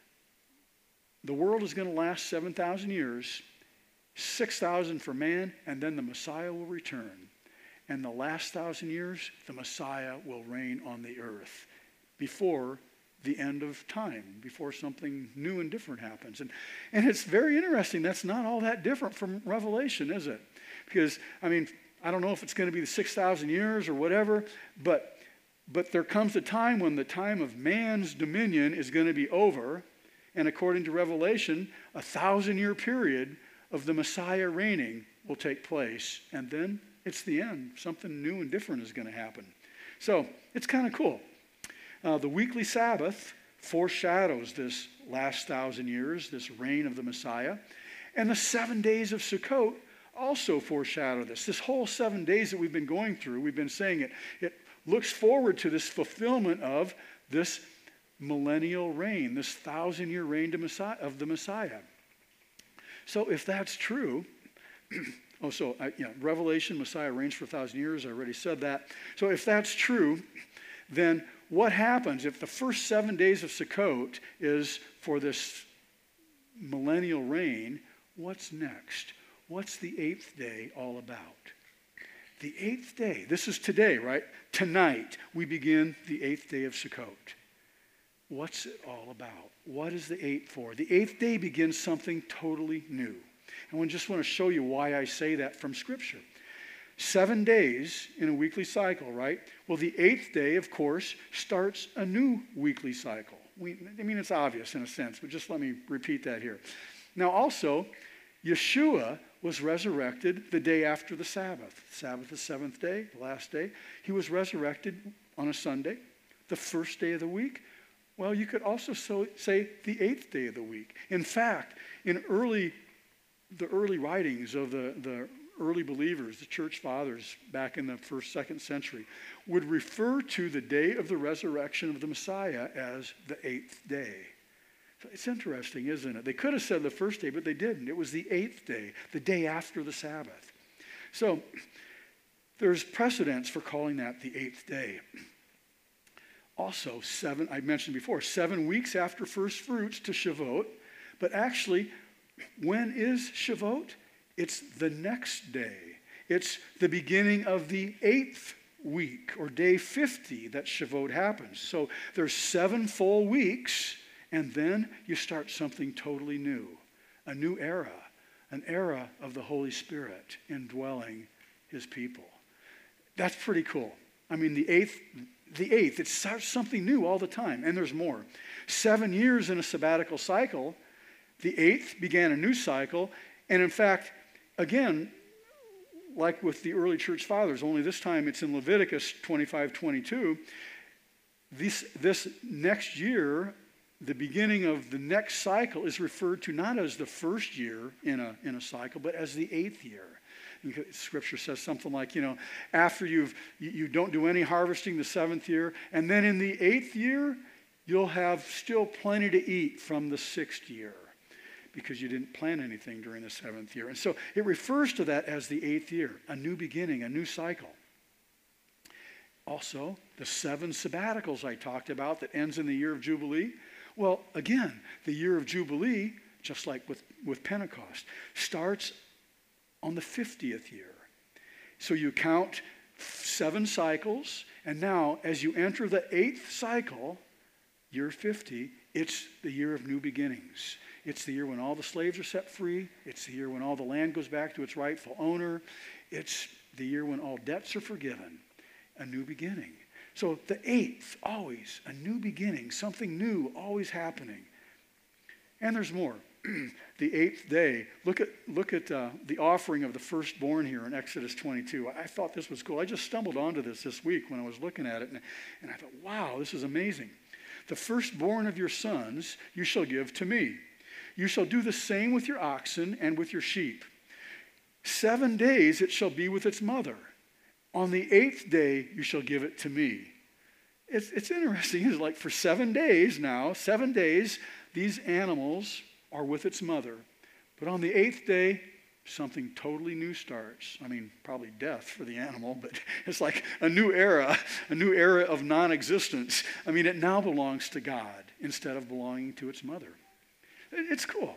the world is going to last seven thousand years, six thousand for man, and then the Messiah will return. And the last thousand years, the Messiah will reign on the earth before the end of time, before something new and different happens. And, and it's very interesting. That's not all that different from Revelation, is it? Because, I mean, I don't know if it's going to be the six thousand years or whatever, but, but there comes a time when the time of man's dominion is going to be over. And according to Revelation, a thousand-year period of the Messiah reigning will take place. And then it's the end. Something new and different is going to happen. So it's kind of cool. Uh, the weekly Sabbath foreshadows this last thousand years, this reign of the Messiah. And the seven days of Sukkot also foreshadow this. This whole seven days that we've been going through, we've been saying it, it looks forward to this fulfillment of this millennial reign, this thousand-year reign to Messiah, of the Messiah. So if that's true, oh, so I, you know, Revelation, Messiah reigns for a thousand years. I already said that. So if that's true, then what happens if the first seven days of Sukkot is for this millennial reign? What's next? What's the eighth day all about? The eighth day, this is today, right? Tonight, we begin the eighth day of Sukkot. What's it all about? What is the eighth for? The eighth day begins something totally new. And I just want to show you why I say that from Scripture. Seven days in a weekly cycle, right? Well, the eighth day, of course, starts a new weekly cycle. We, I mean, it's obvious in a sense, but just let me repeat that here. Now, also, Yeshua was resurrected the day after the Sabbath. Sabbath, the seventh day, the last day. He was resurrected on a Sunday, the first day of the week. Well, you could also so, say the eighth day of the week. In fact, in early, the early writings of the, the early believers, the church fathers back in the first, second century, would refer to the day of the resurrection of the Messiah as the eighth day. So it's interesting, isn't it? They could have said the first day, but they didn't. It was the eighth day, the day after the Sabbath. So there's precedence for calling that the eighth day. Also, seven, I mentioned before, seven weeks after first fruits to Shavuot. But actually, when is Shavuot? It's the next day. It's the beginning of the eighth week, or day fifty, that Shavuot happens. So there's seven full weeks, and then you start something totally new. A new era. An era of the Holy Spirit indwelling his people. That's pretty cool. I mean, the eighth... The eighth, it starts something new all the time, and there's more. Seven years in a sabbatical cycle, the eighth began a new cycle, and in fact, again, like with the early church fathers, only this time it's in Leviticus twenty-five twenty-two. This, this next year, the beginning of the next cycle is referred to not as the first year in a, in a cycle, but as the eighth year. Scripture says something like, you know, after you've, you, you don't do any harvesting the seventh year, and then in the eighth year, you'll have still plenty to eat from the sixth year because you didn't plant anything during the seventh year. And so it refers to that as the eighth year, a new beginning, a new cycle. Also, the seven sabbaticals I talked about that ends in the year of Jubilee. Well, again, the year of Jubilee, just like with, with Pentecost, starts on the fiftieth year. So you count seven cycles, and now as you enter the eighth cycle, year fifty, it's the year of new beginnings. It's the year when all the slaves are set free. It's the year when all the land goes back to its rightful owner. It's the year when all debts are forgiven. A new beginning. So the eighth, always a new beginning, something new always happening. And there's more. The eighth day, look at, look at uh, the offering of the firstborn here in Exodus twenty-two. I thought this was cool. I just stumbled onto this this week when I was looking at it, and, and I thought, wow, this is amazing. The firstborn of your sons you shall give to me. You shall do the same with your oxen and with your sheep. Seven days it shall be with its mother. On the eighth day you shall give it to me. It's, it's interesting. It's like for seven days now, seven days, these animals are with its mother. But on the eighth day, something totally new starts. I mean, probably death for the animal, but it's like a new era, a new era of non-existence. I mean, it now belongs to God instead of belonging to its mother. It's cool.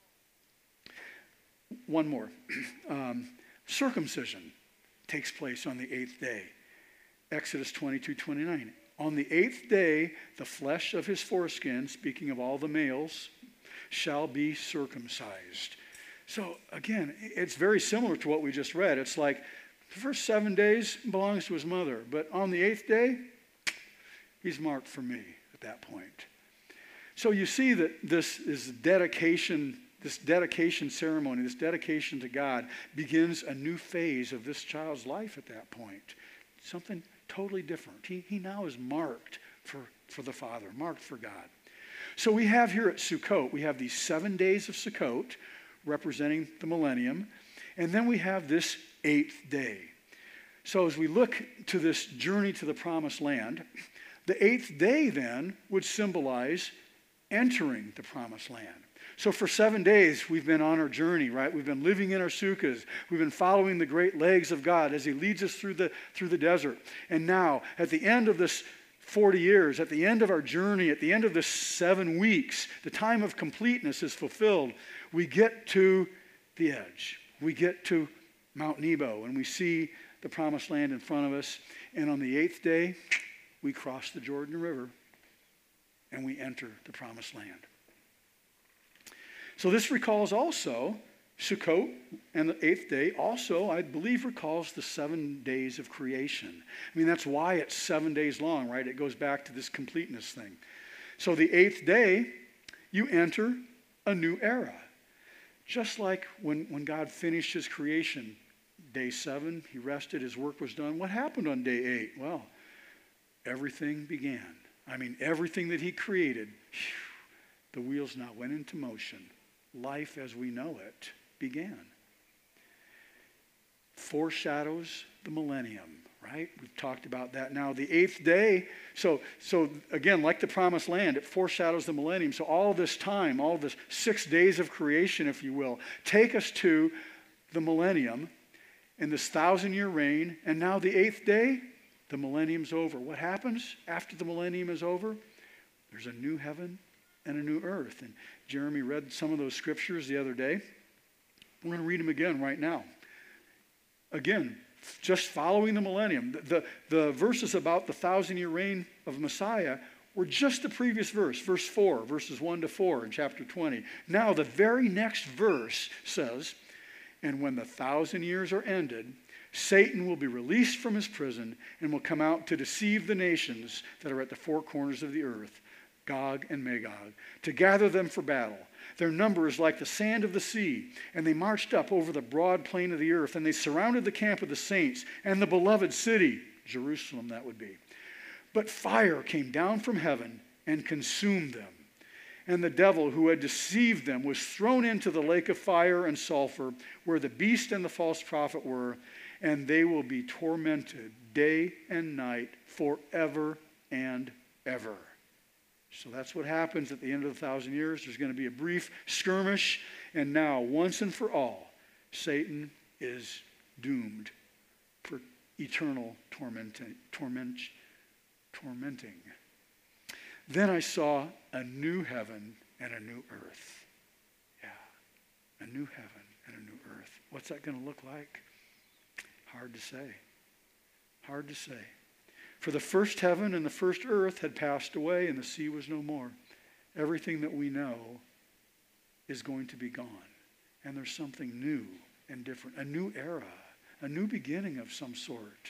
One more. Um, circumcision takes place on the eighth day. Exodus twenty-two twenty-nine. On the eighth day, the flesh of his foreskin, speaking of all the males, shall be circumcised. So again, it's very similar to what we just read. It's like the first seven days belongs to his mother, but on the eighth day, he's marked for me at that point. So you see that this is dedication, this dedication ceremony, this dedication to God begins a new phase of this child's life at that point. Something totally different. He, he now is marked for, for the Father, marked for God. So we have here at Sukkot, we have these seven days of Sukkot representing the millennium, and then we have this eighth day. So as we look to this journey to the promised land, the eighth day then would symbolize entering the promised land. So for seven days, we've been on our journey, right? We've been living in our sukkahs. We've been following the great legs of God as he leads us through the, through the desert. And now, at the end of this forty years, at the end of our journey, at the end of this seven weeks, the time of completeness is fulfilled. We get to the edge. We get to Mount Nebo, and we see the promised land in front of us. And on the eighth day, we cross the Jordan River, and we enter the promised land. So this recalls also Sukkot, and the eighth day also, I believe, recalls the seven days of creation. I mean, that's why it's seven days long, right? It goes back to this completeness thing. So the eighth day, you enter a new era. Just like when, when God finished his creation, day seven, he rested, his work was done. What happened on day eight? Well, everything began. I mean, everything that he created, whew, the wheels now went into motion. Life as we know it began. Foreshadows the millennium, right? We've talked about that now. The eighth day, so, so again, like the promised land, it foreshadows the millennium. So all this time, all this six days of creation, if you will, take us to the millennium and this thousand-year reign. And now the eighth day, the millennium's over. What happens after the millennium is over? There's a new heaven and a new earth. And Jeremy read some of those scriptures the other day. We're going to read them again right now. Again, just following the millennium. The, the, the verses about the thousand-year reign of Messiah were just the previous verse, verse four, verses one to four in chapter twenty. Now the very next verse says, and when the thousand years are ended, Satan will be released from his prison and will come out to deceive the nations that are at the four corners of the earth, Gog and Magog, to gather them for battle. Their number is like the sand of the sea. And they marched up over the broad plain of the earth, and they surrounded the camp of the saints and the beloved city, Jerusalem that would be. But fire came down from heaven and consumed them. And the devil who had deceived them was thrown into the lake of fire and sulfur, where the beast and the false prophet were, and they will be tormented day and night forever and ever. So that's what happens at the end of the thousand years. There's going to be a brief skirmish, and now, once and for all, Satan is doomed for eternal tormenting. Torment, tormenting. Then I saw a new heaven and a new earth. Yeah, a new heaven and a new earth. What's that going to look like? Hard to say. Hard to say. For the first heaven and the first earth had passed away, and the sea was no more. Everything that we know is going to be gone. And there's something new and different, a new era, a new beginning of some sort.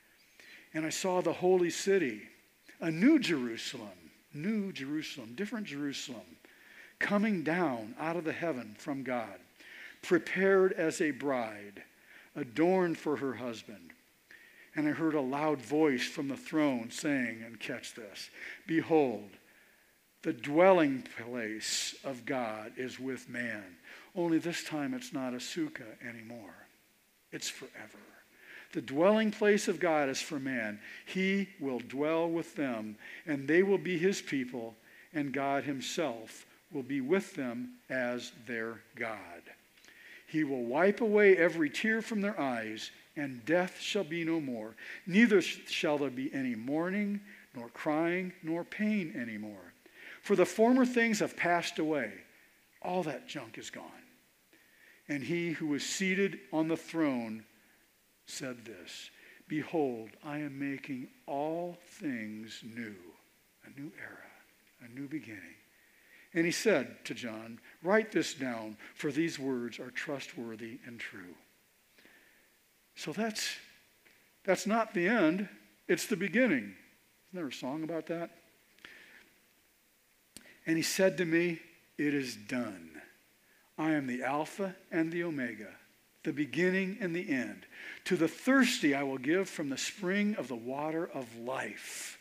And I saw the holy city, a new Jerusalem, new Jerusalem, different Jerusalem, coming down out of the heaven from God, prepared as a bride, adorned for her husband. And I heard a loud voice from the throne saying, and catch this, behold, the dwelling place of God is with man. Only this time it's not a sukkah anymore. It's forever. The dwelling place of God is for man. He will dwell with them, and they will be his people, and God himself will be with them as their God. He will wipe away every tear from their eyes, and death shall be no more. Neither shall there be any mourning, nor crying, nor pain anymore. For the former things have passed away. All that junk is gone. And he who was seated on the throne said this, behold, I am making all things new. A new era, a new beginning. And he said to John, write this down, for these words are trustworthy and true. So that's, that's not the end, it's the beginning. Isn't there a song about that? And he said to me, it is done. I am the Alpha and the Omega, the beginning and the end. To the thirsty I will give from the spring of the water of life.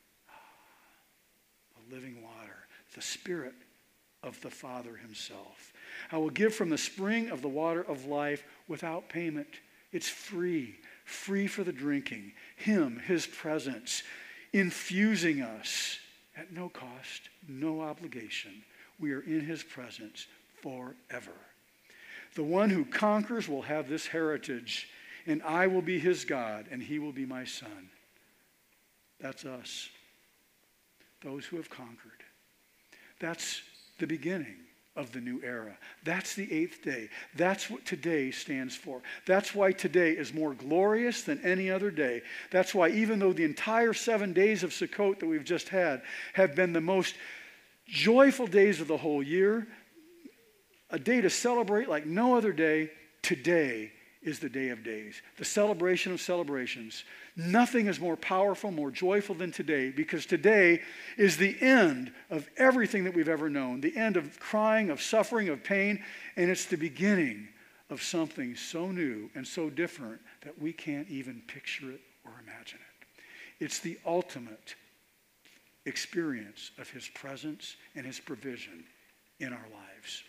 The living water, the Spirit of the Father himself. I will give from the spring of the water of life without payment. It's free, free for the drinking. Him, his presence, infusing us at no cost, no obligation. We are in his presence forever. The one who conquers will have this heritage, and I will be his God, and he will be my son. That's us, those who have conquered. That's the beginning of the new era. That's the eighth day. That's what today stands for. That's why today is more glorious than any other day. That's why even though the entire seven days of Sukkot that we've just had have been the most joyful days of the whole year, a day to celebrate like no other day, today is the day of days, the celebration of celebrations. Nothing is more powerful, more joyful than today, because today is the end of everything that we've ever known, the end of crying, of suffering, of pain, and it's the beginning of something so new and so different that we can't even picture it or imagine it. It's the ultimate experience of his presence and his provision in our lives.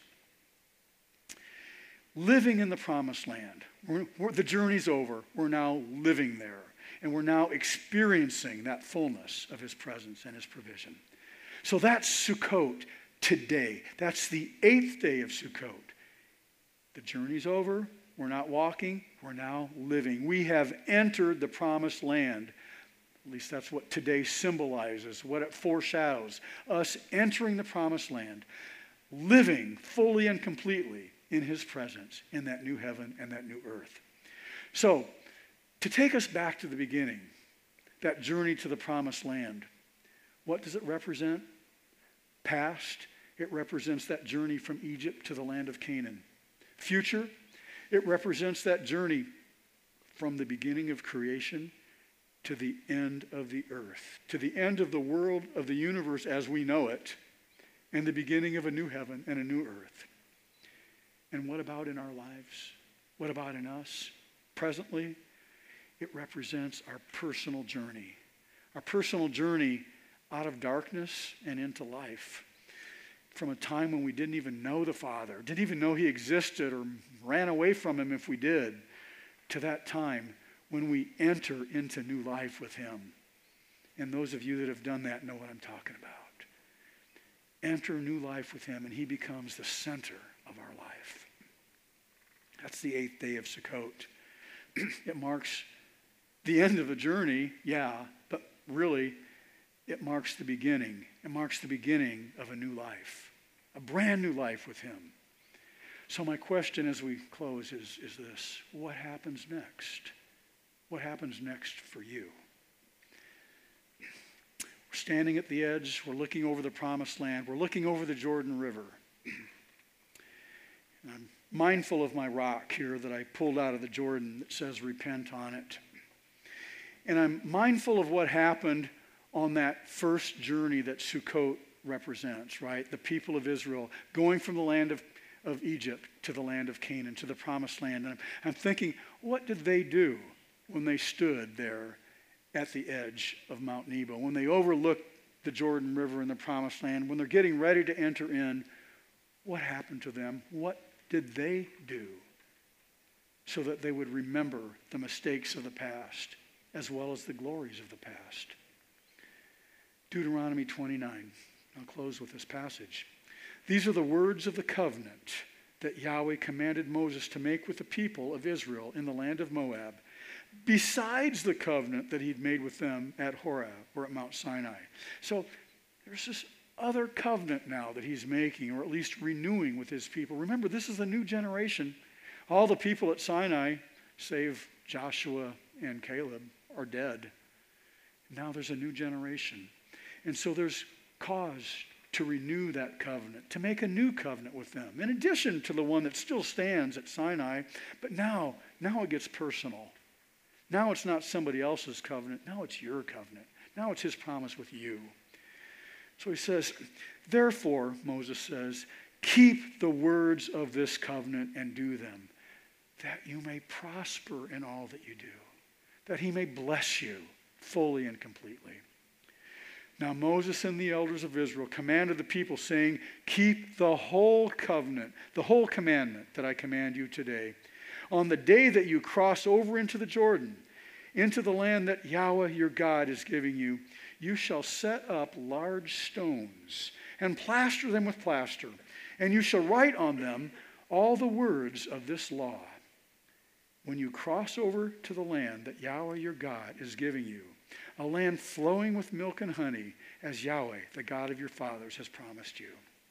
Living in the promised land. We're, we're, the journey's over. We're now living there. And we're now experiencing that fullness of his presence and his provision. So that's Sukkot today. That's the eighth day of Sukkot. The journey's over. We're not walking. We're now living. We have entered the promised land. At least that's what today symbolizes, what it foreshadows. Us entering the promised land, living fully and completely in his presence, in that new heaven and that new earth. So, to take us back to the beginning, that journey to the promised land, what does it represent? Past, it represents that journey from Egypt to the land of Canaan. Future, it represents that journey from the beginning of creation to the end of the earth, to the end of the world, of the universe as we know it, and the beginning of a new heaven and a new earth. And what about in our lives? What about in us? Presently, it represents our personal journey, our personal journey out of darkness and into life. From a time when we didn't even know the Father, didn't even know he existed, or ran away from him if we did, to that time when we enter into new life with him. And those of you that have done that know what I'm talking about. Enter new life with him, and he becomes the center of our life. That's the eighth day of Sukkot. It marks the end of a journey, yeah, but really, it marks the beginning. It marks the beginning of a new life, a brand new life with him. So my question as we close is, is this: what happens next? What happens next for you? We're standing at the edge. We're looking over the promised land. We're looking over the Jordan River. And I'm mindful of my rock here that I pulled out of the Jordan that says repent on it. And I'm mindful of what happened on that first journey that Sukkot represents, right? The people of Israel going from the land of, of Egypt to the land of Canaan, to the promised land. And I'm, I'm thinking, what did they do when they stood there at the edge of Mount Nebo, when they overlooked the Jordan River and the promised land, when they're getting ready to enter in? What happened to them? What did they do so that they would remember the mistakes of the past as well as the glories of the past? Deuteronomy twenty-nine. I'll close with this passage. These are the words of the covenant that Yahweh commanded Moses to make with the people of Israel in the land of Moab, besides the covenant that he'd made with them at Horeb, or at Mount Sinai. So there's this other covenant now that he's making, or at least renewing with his people. Remember, this is the new generation. All the people at Sinai, save Joshua and Caleb, are dead. Now there's a new generation. And so there's cause to renew that covenant, to make a new covenant with them, in addition to the one that still stands at Sinai. But now, now it gets personal. Now it's not somebody else's covenant. Now it's your covenant. Now it's his promise with you. So he says, therefore, Moses says, keep the words of this covenant and do them, that you may prosper in all that you do, that he may bless you fully and completely. Now Moses and the elders of Israel commanded the people, saying, keep the whole covenant, the whole commandment that I command you today. On the day that you cross over into the Jordan, into the land that Yahweh your God is giving you, you shall set up large stones and plaster them with plaster, and you shall write on them all the words of this law. When you cross over to the land that Yahweh your God is giving you, a land flowing with milk and honey, as Yahweh, the God of your fathers, has promised you.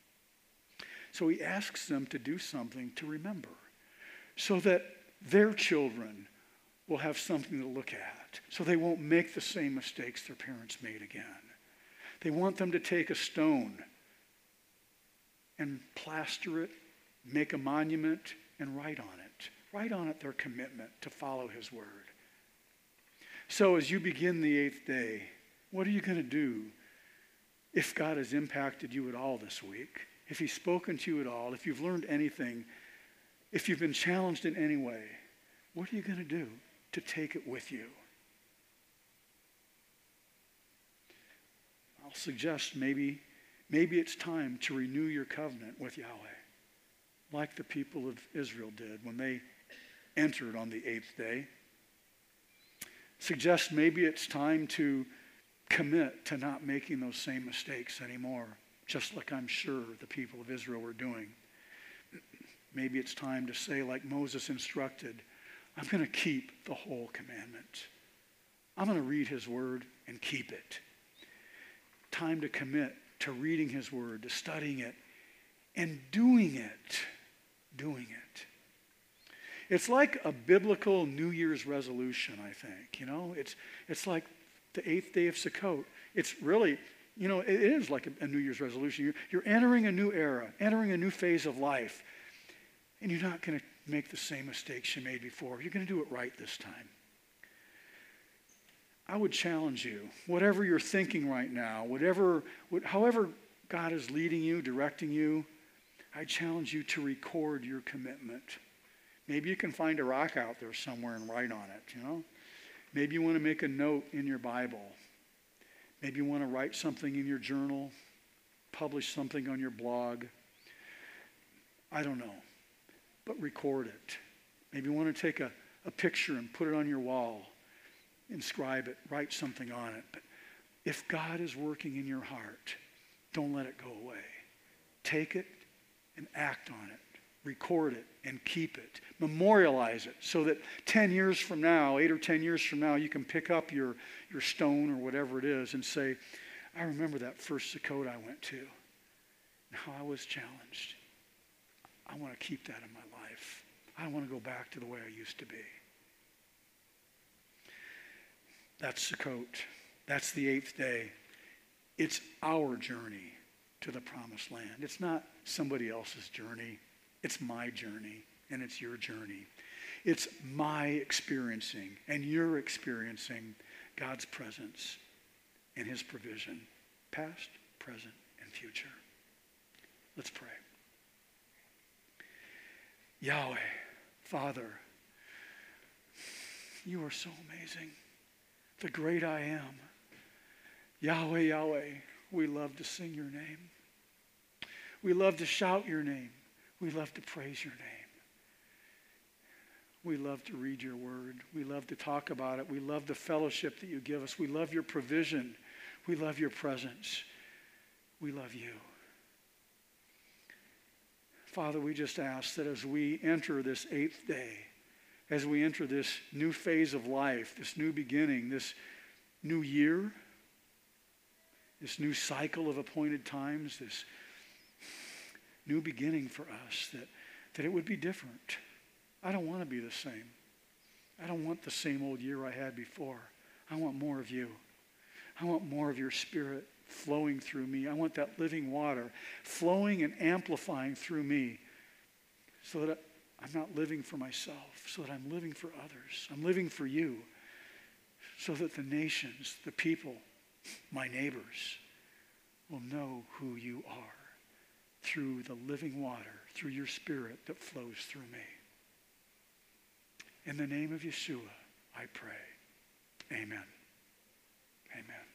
So he asks them to do something to remember, so that their children will have something to look at, so they won't make the same mistakes their parents made again. They want them to take a stone and plaster it, make a monument, and write on it. Write on it their commitment to follow his word. So as you begin the eighth day, what are you going to do if God has impacted you at all this week? If he's spoken to you at all, if you've learned anything, if you've been challenged in any way, what are you going to do to take it with you? I'll suggest maybe, maybe it's time to renew your covenant with Yahweh, like the people of Israel did when they entered on the eighth day. Suggest maybe it's time to commit to not making those same mistakes anymore, just like I'm sure the people of Israel were doing. Maybe it's time to say, like Moses instructed, I'm going to keep the whole commandment. I'm going to read his word and keep it. Time to commit to reading his word, to studying it, and doing it. Doing it. It's like a biblical New Year's resolution, I think. You know, it's it's like the eighth day of Sukkot. It's really, you know, it is like a, a New Year's resolution. You're, you're entering a new era, entering a new phase of life, and you're not going to make the same mistakes you made before. You're going to do it right this time. I would challenge you, whatever you're thinking right now, whatever, however God is leading you, directing you, I challenge you to record your commitment. Maybe you can find a rock out there somewhere and write on it, you know. Maybe you want to make a note in your Bible. Maybe you want to write something in your journal, publish something on your blog. I don't know, but record it. Maybe you want to take a, a picture and put it on your wall, inscribe it, write something on it. But if God is working in your heart, don't let it go away. Take it and act on it. Record it and keep it. Memorialize it so that ten years from now, eight or ten years from now, you can pick up your, your stone or whatever it is and say, I remember that first Sukkot I went to and how I was challenged. I want to keep that in my life. I don't want to go back to the way I used to be. That's Sukkot. That's the eighth day. It's our journey to the promised land. It's not somebody else's journey. It's my journey, and it's your journey. It's my experiencing, and you're experiencing God's presence and his provision, past, present, and future. Let's pray. Yahweh, Father, you are so amazing. The great I am. Yahweh, Yahweh, we love to sing your name. We love to shout your name. We love to praise your name. We love to read your word. We love to talk about it. We love the fellowship that you give us. We love your provision. We love your presence. We love you. Father, we just ask that as we enter this eighth day, as we enter this new phase of life, this new beginning, this new year, this new cycle of appointed times, this new beginning for us, that, that it would be different. I don't want to be the same. I don't want the same old year I had before. I want more of you. I want more of your Spirit flowing through me. I want that living water flowing and amplifying through me so that I'm not living for myself, so that I'm living for others. I'm living for you so that the nations, the people, my neighbors will know who you are through the living water, through your Spirit that flows through me. In the name of Yeshua, I pray. Amen. Amen.